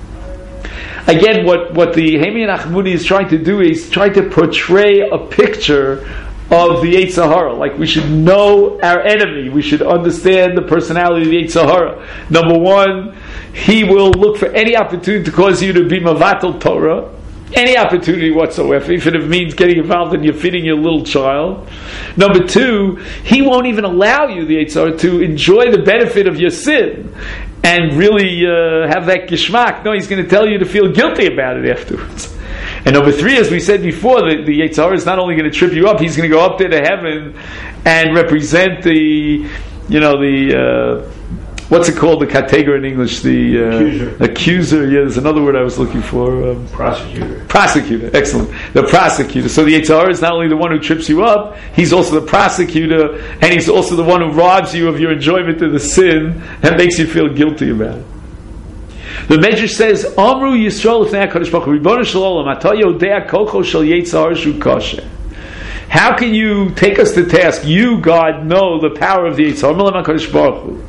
S1: Again, what, what the Hemi and Achmuni is trying to do is trying to portray a picture of the Yetzer Hara. Like, we should know our enemy. We should understand the personality of the Yetzer Hara. Number one, he will look for any opportunity to cause you to be Mavatal Torah. Any opportunity whatsoever, if it means getting involved in your feeding your little child. Number two, he won't even allow you, the Yetzer Hara, to enjoy the benefit of your sin and really uh, have that gishmak. No, he's going to tell you to feel guilty about it afterwards. And number three, as we said before, the, the Yetzer Hara is not only going to trip you up, he's going to go up there to heaven and represent the, you know, the, uh, what's it called, the kateger in English? The uh,
S2: accuser.
S1: Accuser, yeah, there's another word I was looking for. Um,
S2: prosecutor.
S1: Prosecutor, excellent. The prosecutor. So the Yetzer Hara is not only the one who trips you up, he's also the prosecutor, and he's also the one who robs you of your enjoyment of the sin and makes you feel guilty about it. The Medrash says, Amru Yisrael Lefnei HaKadosh Baruch Hu, Ribono Shel Olam, Ata Yodea Kocho Shel Yetzer Hara Shu Kosher. How can you take us to task? You, God, know the power of the Yetzer Hara. HaKadosh Baruch Hu.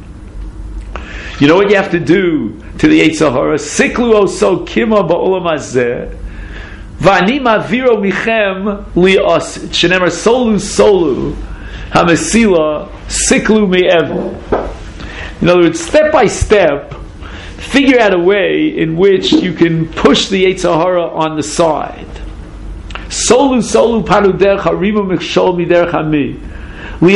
S1: You know what you have to do to the Yetzer Hara? Siklu oso kima ba'olam hazeh, v'ani maviro michem li'osit. Shenemar solu solu hamesila siklu mi'evel. In other words, step by step, figure out a way in which you can push the Yetzer Hara on the side. Solu solu panu derech harimu mikshol miderech hami. What is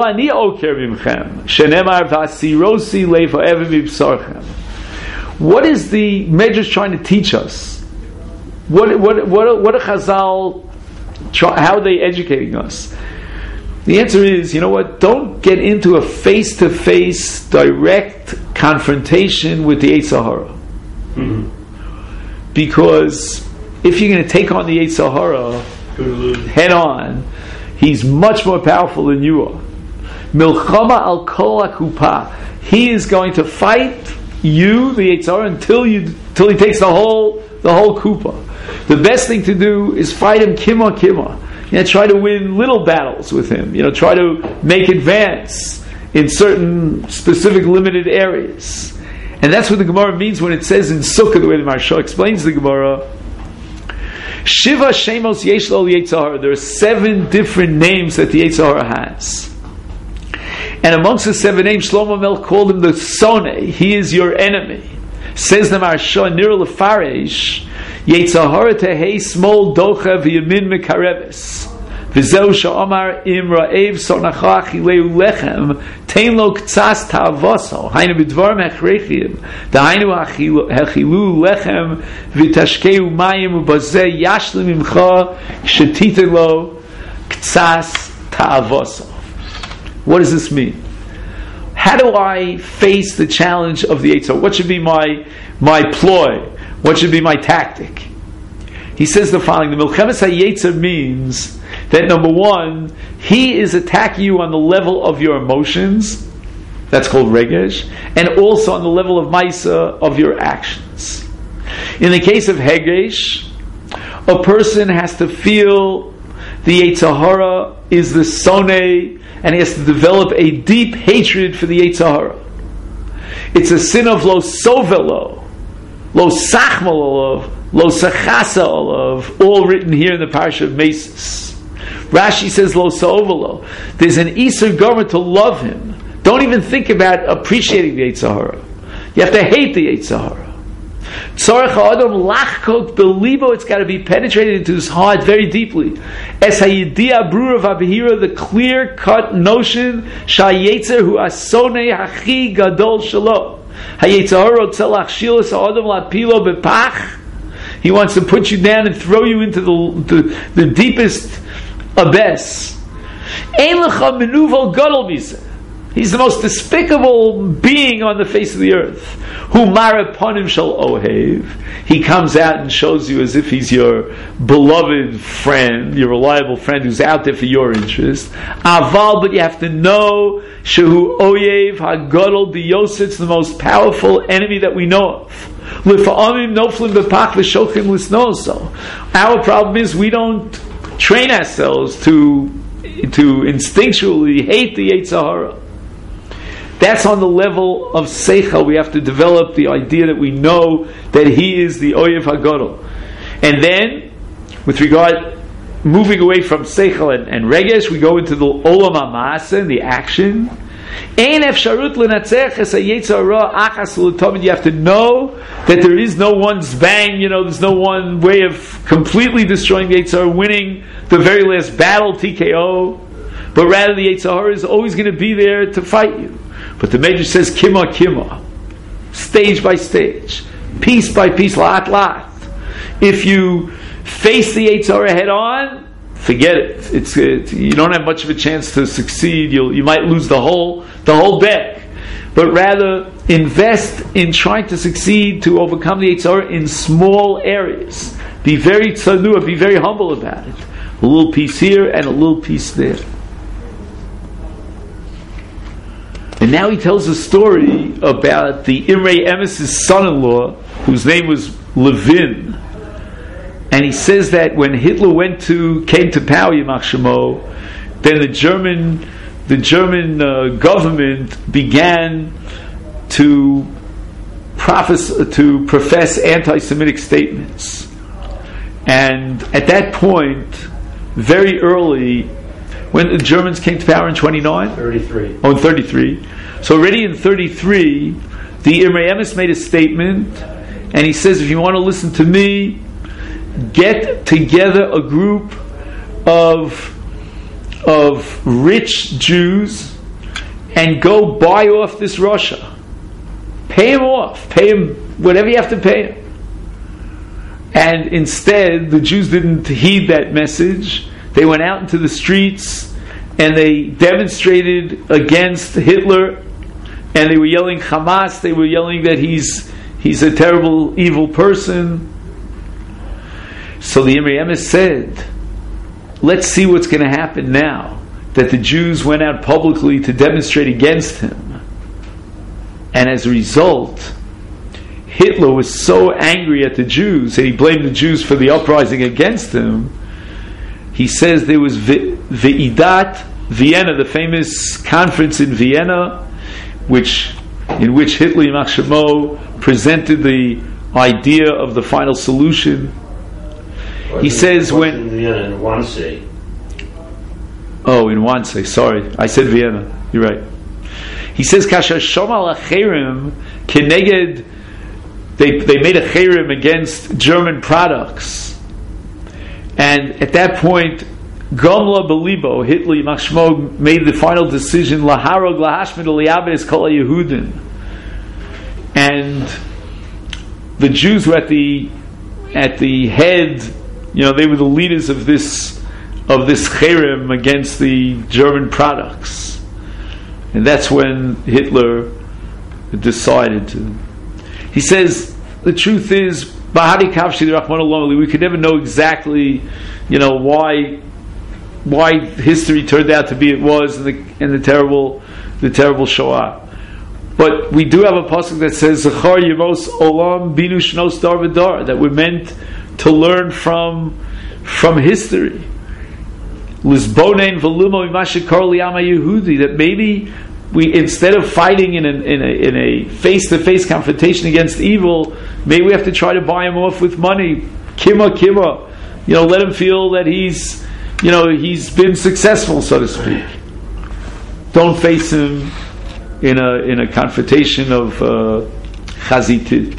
S1: the Medrash trying to teach us? What what what what are Chazal? How are they educating us? The answer is, you know what? Don't get into a face-to-face, direct confrontation with the Yetzer Hara, mm-hmm. because if you're going to take on the Yetzer Hara head on, he's much more powerful than you are. Milchama al kol hakupa. He is going to fight you, the Yetzer Hara, until you, until he takes the whole, the whole kupa. The best thing to do is fight him kima kima. You know, try to win little battles with him. You know, try to make advance in certain specific limited areas. And that's what the Gemara means when it says in Sukkah, the way the Maharsha explains the Gemara. Shiva Shemos Yesh Lo Yetzer Hara. There are seven different names that the Yetzer Hara has. And amongst the seven names, Shlomo Melech called him the Soneh. He is your enemy. Says the Maharsha, Nir Lefaresh, Yetzer Hara Tehei Smol Docha V'Yamin Mekareves. V'zeu Sha'omar Im Ra'ev Sonacha Achileu Lechem Tein Lo K'tzas Ta'avoso Hainu B'dvarim Hechrechim Dahainu Hechilu Lechem V'tashkeu Mayim U'bazeh Yashlim Imcha Kshetite Lo K'tzas Ta'avoso. What does this mean? How do I face the challenge of the Yetzer Hara? What should be my my ploy? What should be my tactic? He says the following: the Milchemes HaYetzer means that number one, he is attacking you on the level of your emotions, That's called regesh. And also on the level of maisa of your actions. In the case of hegesh, a person has to feel the Yetzer Hara is the soneh, and he has to develop a deep hatred for the Yetzer Hara. It's a sin of lo sovelo, lo sachmal olav, lo sachasa olav, all written here in the parasha of Mesis. Rashi says lo sovelo. There's an Isur Gomer to love him. Don't even think about appreciating the Yetzer Hara. You have to hate the Yetzer Hara. Tzorech ha'adam lachkok belibo, it's got to be penetrated into his heart very deeply. Es hayidia brura v'abihira, the clear-cut notion sha'yetzer hu asonei hachi gadol shelo. Hayetzer hara rotzel lachshilas ha'adam lapilo bepach. He wants to put you down and throw you into the the, the deepest abyss. Ein lecha menuval gadol mizeh. He's the most despicable being on the face of the earth. Hu mara ponim shel ohev. He comes out and shows you as if he's your beloved friend, your reliable friend who's out there for your interest. Aval, but you have to know shehu oyev hagadol biyos. It's the most powerful enemy that we know of. L'fa'amim noflim b'pach v'shochim l'snoso. Our problem is we don't train ourselves to to instinctually hate the Yetzer Hara. That's on the level of seichel. We have to develop the idea that we know that he is the oyev hagadol. And then, with regard, moving away from seichel and, and regesh, we go into the olam ha'maaseh, the action. Ein efsharut l'natzech es ha'yetzer hara achas l'tomid. You have to know that there is no one zbang, you know, there's no one way of completely destroying the Yetzer Hara, winning the very last battle, T K O. But rather the Yetzer Hara is always going to be there to fight you. But the Medrash says kima kima, stage by stage, piece by piece, lat lat. If you face the Yetzer Hara head on, forget it. It's it, you don't have much of a chance to succeed. You'll you might lose the whole the whole deck. But rather invest in trying to succeed to overcome the Yetzer Hara in small areas. Be very tzanua, be very humble about it. A little piece here and a little piece there. And now he tells a story about the Imrei Emes' son-in-law, whose name was Levin. And he says that when Hitler went to came to power, Yimach Shemo, then the German the German uh, government began to profess, to profess anti-Semitic statements. And at that point, very early, when the Germans came to power in twenty-nine?
S2: thirty-three.
S1: Oh, in thirty-three. So already in thirty-three, the Imrei Emes made a statement, and he says, if you want to listen to me, get together a group of, of rich Jews and go buy off this Russia. Pay him off. Pay him whatever you have to pay him. And instead, the Jews didn't heed that message. They went out into the streets and they demonstrated against Hitler, and they were yelling Hamas, they were yelling that he's he's a terrible, evil person. So the Imrei Emes said, let's see what's going to happen now that the Jews went out publicly to demonstrate against him. And as a result, Hitler was so angry at the Jews, and he blamed the Jews for the uprising against him. He says there was Ve'idat Vienna, the famous conference in Vienna, which in which Hitler Yimach Shemo presented the idea of the final solution.
S2: Well,
S1: he says when
S2: in Vienna, in Wannsee.
S1: Oh, in Wannsee. Sorry, I said Vienna. You're right. He says Kasher Shomal Acherim Keneged. They they made a cherem against German products. And at that point, Gomla Belibo, Hitler Yimach Shemo, made the final decision, Laharog Lahashmid Aliyabes Kol Yehudin. And the Jews were at the at the head, you know, they were the leaders of this of this cherem against the German products. And that's when Hitler decided to. He says, the truth is, Bahari Kavshi the Rahman Allah, we could never know exactly, you know, why why history turned out to be it was in the in the terrible the terrible Shoah. But we do have a pasuk that says Zechar Yemos Olam Binu Shnos Dar V'Dar, that we're meant to learn from from history. Lisbonein Velumo Imashikar Liyama Yehudi, that maybe we, instead of fighting in a, in a in a face-to-face confrontation against evil, maybe we have to try to buy him off with money. Kima Kima, you know, let him feel that he's, you know, he's been successful, so to speak. Don't face him in a in a confrontation of uh, chazitit.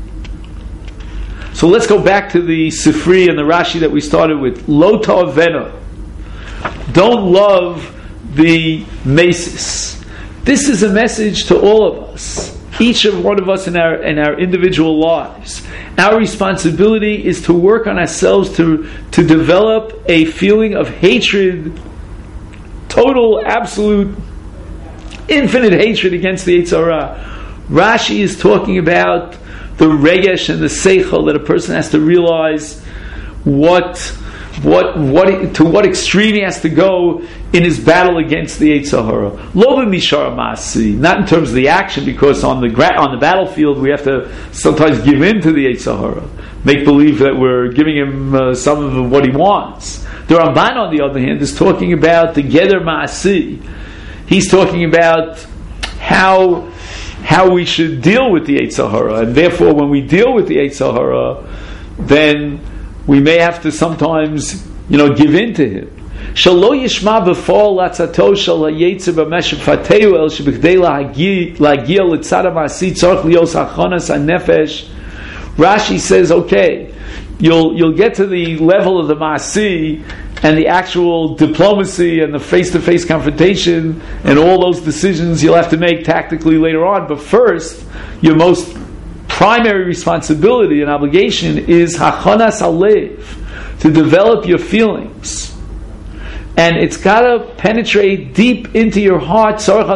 S1: So let's go back to the Sifri and the Rashi that we started with. Lo ta'avena. Don't love the mesis. This is a message to all of us, each of one of us in our in our individual lives. Our responsibility is to work on ourselves to to develop a feeling of hatred, total, absolute, infinite hatred against the Yetzer Hara. Rashi is talking about the regesh and the seichel that a person has to realize what what what to what extreme he has to go in his battle against the Yetzer Hara. Lo b'mishar ma'asi, not in terms of the action, because on the gra- on the battlefield we have to sometimes give in to the Yetzer Hara, make believe that we're giving him uh, some of what he wants. The Ramban, on the other hand, is talking about the geder ma'asi. He's talking about how how we should deal with the Yetzer Hara, and therefore when we deal with the Yetzer Hara, then we may have to sometimes, you know, give in to him. Shalo yishma b'fol latzato shel hayetzer b'meshev fateu el shebikdei lahagia litzad ha'masi tzarich lios hachonas hanefesh. Rashi says, okay, you'll you'll get to the level of the masi and the actual diplomacy and the face-to-face confrontation and all those decisions you'll have to make tactically later on. But first, your most primary responsibility and obligation is hachonas halev, to develop your feelings. And it's got to penetrate deep into your heart.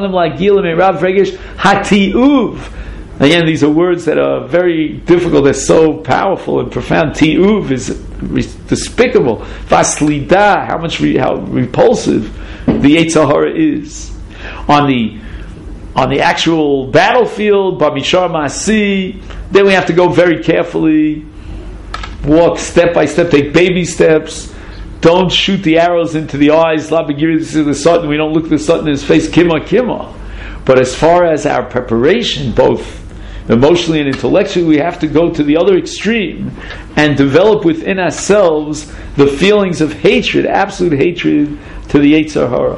S1: Hati'uv. Again, these are words that are very difficult. They're so powerful and profound. Ti'uv is despicable. Vaslida, how much re, how repulsive the Yetzer Hara is. On the on the actual battlefield, Bamishar Masi, then we have to go very carefully, walk step by step, take baby steps. Don't shoot the arrows into the eyes. This is the Satan. We don't look the Satan in his face. Kima kima. But as far as our preparation, both emotionally and intellectually, we have to go to the other extreme and develop within ourselves the feelings of hatred, absolute hatred to the Yetzer Hara.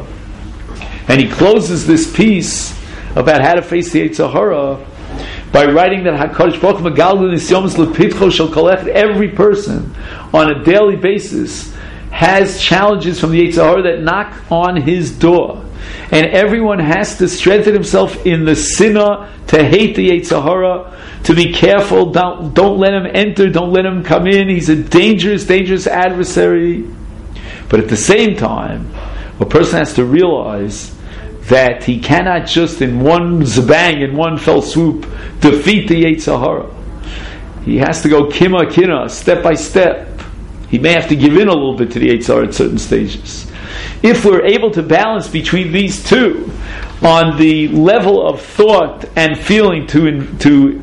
S1: And he closes this piece about how to face the Yetzer Hara by writing that HaKadosh Baruch Hu megalgal nisyonos lepitcho shel kol echad. Every person on a daily basis has challenges from the Yetzer Hara that knock on his door. And everyone has to strengthen himself in the sinah to hate the Yetzer Hara, to be careful, don't, don't let him enter, don't let him come in. He's a dangerous, dangerous adversary. But at the same time, a person has to realize that he cannot just in one zbang, in one fell swoop, defeat the Yetzer Hara. He has to go kima kina, step by step. He may have to give in a little bit to the Yetzer Hara at certain stages. If we're able to balance between these two on the level of thought and feeling to in, to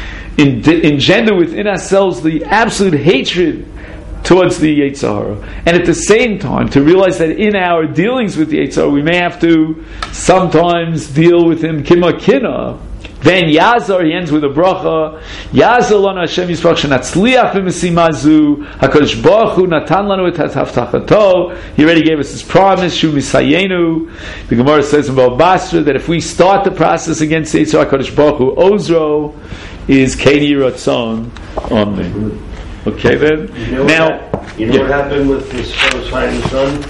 S1: in, engender within ourselves the absolute hatred towards the Yetzer Hara, and at the same time to realize that in our dealings with the Yetzer Hara we may have to sometimes deal with him kima kina, then Yazar, he ends with a bracha. Yazar lanu Hashem Yisparach shenatzliach b'mesimazu. HaKadosh Baruch Hu natan lanu et haftachato. He already gave us his promise. Shu misayenu. The Gemara says in Bava Basra that if we start the process against Yetzer Hara, HaKadosh Baruch Hu ozro is Keni Ratzon. Amen. Okay then.
S2: You know
S1: now,
S2: what, you know
S1: yeah.
S2: what happened with this fellow's hiding son?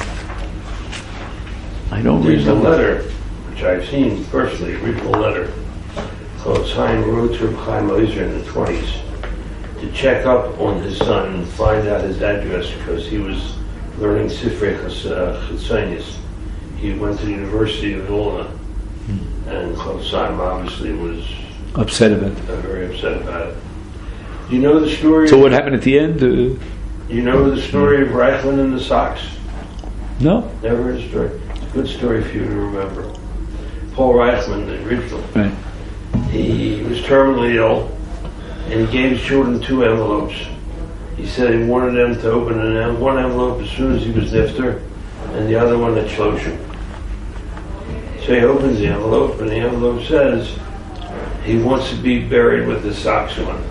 S1: I don't
S2: There's a
S1: remember.
S2: letter which I've seen personally. Read the letter. Chaim wrote to Chaim Ozer in the twenties to check up on his son and find out his address because he was learning Sifrei Chassanis. He went to the University of Vilna, hmm. and Chaim obviously was
S1: upset about it.
S2: Very upset about it. Do you know the story?
S1: So what happened at the end? Uh,
S2: you know the story of Reichlin and the socks?
S1: No.
S2: Never heard the story. Good story for you to remember. Paul Reichlin, the original.
S1: Right.
S2: he was terminally ill, and he gave his children two envelopes. He said he wanted them to open an, one envelope as soon as he was nifter, and the other one at Shloshim. So he opens the envelope, and the envelope says he wants to be buried with his socks on.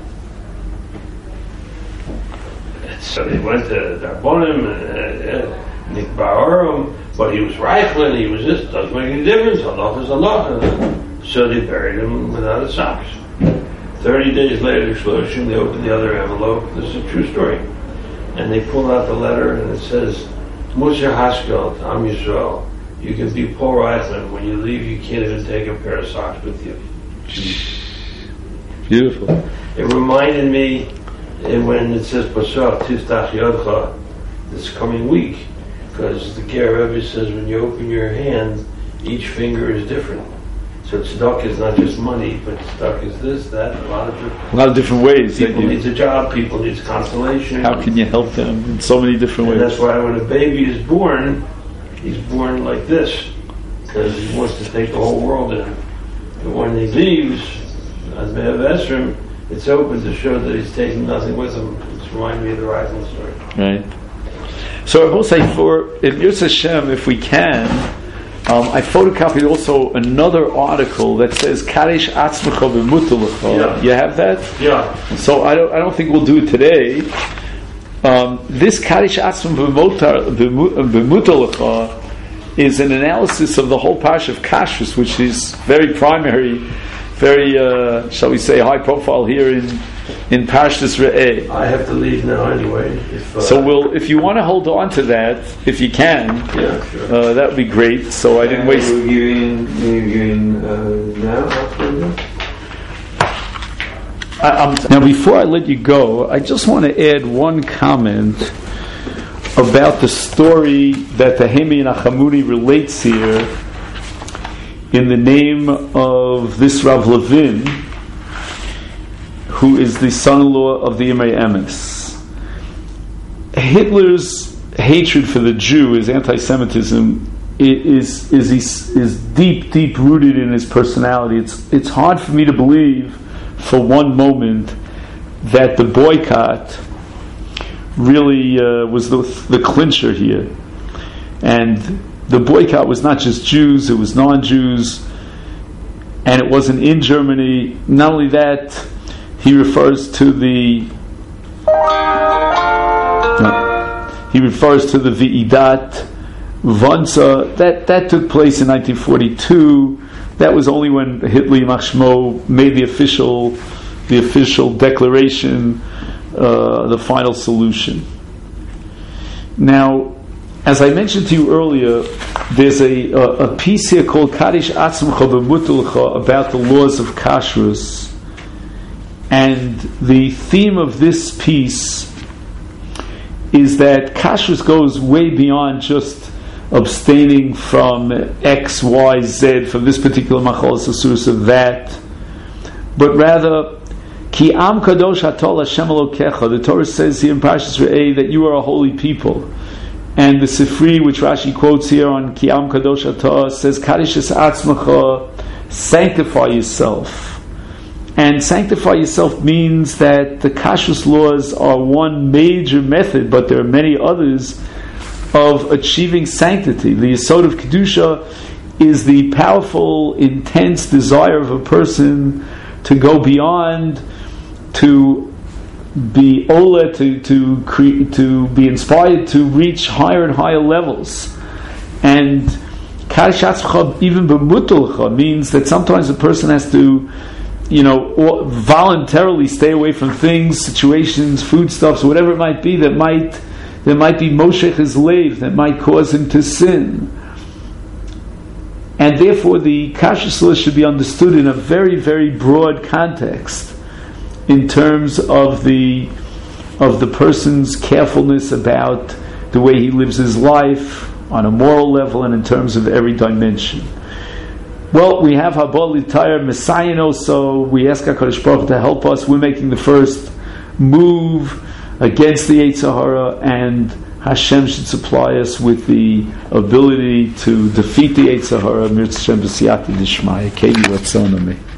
S2: So they went to Darbonim and Nick Ba'arim, but he was Reichland, he was this, doesn't make any difference, Allah is Allah. So they buried him without his socks. Thirty days later, Shloshim, they opened the other envelope. This is a true story. And they pulled out the letter, and it says, Musher Haskell, Am Yisrael, you can be Paul Reichland. When you leave, you can't even take a pair of socks with you.
S1: Beautiful.
S2: It reminded me uh, when it says Pasach Tiftach Yodcha this coming week, because the Ger Rebbe says when you open your hand, each finger is different. So tzedakah is not just money, but tzedakah is this, that, a lot of different,
S1: a lot of different ways.
S2: People need a job, people need consolation.
S1: How can you help them in so many different
S2: and
S1: ways?
S2: That's why when a baby is born, he's born like this, because he wants to take the whole world in. And when he leaves, as Me'av Esrim, it's open to show that he's taking nothing with him. It's reminding me of the Reichel story.
S1: Right. So I will say, for in Yirtzeh Hashem, if we can, um, I photocopied also another article that says Karish Atzmecha B'Mutalecha.
S2: Yeah.
S1: You have that?
S2: Yeah.
S1: So I don't. I don't think we'll do it today. Um, this Karish Atzmecha B'Mutalecha is an analysis of the whole parsha of Kashrus, which is very primary, very, uh, shall we say, high profile here in in Parshas Re'eh.
S2: I have to leave now anyway. If, uh,
S1: so we'll, if you want to hold on to that, if you can,
S2: yeah, sure.
S1: uh, that would be great. So I didn't waste.
S3: We're giving, we're giving uh, now. After
S1: I, um, now, before I let you go, I just want to add one comment about the story that the Hemi and Achamuni relates here in the name of this Rav Levin, who is the son-in-law of the Imrei Emes. Hitler's hatred for the Jew, his anti-Semitism, is is is, is deep, deep rooted in his personality. It's it's hard for me to believe for one moment that the boycott really uh, was the, the clincher here. And the boycott was not just Jews, it was non-Jews, and it wasn't in Germany. Not only that, he refers to the no, he refers to the V'idat Vanza. That, that took place in nineteen forty-two. That was only when Hitler Machshmo made the official the official declaration, uh, the final solution. Now, as I mentioned to you earlier, there's a, a, a piece here called Karish Atzmecha B'Mutalecha about the laws of Kashrus, and the theme of this piece is that Kashrus goes way beyond just abstaining from X, Y, Z, from this particular Machalas Asuros of that, but rather Ki Am Kadosh Hatol Hashem Elokecha. The Torah says here in Parshas Re'eh that you are a holy people. And the Sifri, which Rashi quotes here on Ki Am Kadosh Hatol, says Karish Es Atzmecha, sanctify yourself. And sanctify yourself means that the Kashrus laws are one major method, but there are many others of achieving sanctity. The Yesod of Kedusha is the powerful, intense desire of a person to go beyond, to be ola, to to cre- to be inspired to reach higher and higher levels. And Karish Atzmecha, even B'Mutalecha, means that sometimes a person has to, you know, voluntarily stay away from things, situations, foodstuffs, whatever it might be that might that might be Moshech his leiv, that might cause him to sin. And therefore the Kashrus law should be understood in a very, very broad context in terms of the of the person's carefulness about the way he lives his life on a moral level and in terms of every dimension. Well, we have Habal L'Tayr Messiah, so we ask HaKadosh Baruch Hu to help us. We're making the first move against the Yetzer Hara, and Hashem should supply us with the ability to defeat the Yetzer Hara. Mirz Hashem b'siyata d'shmaya. Kehi ratzon ameh.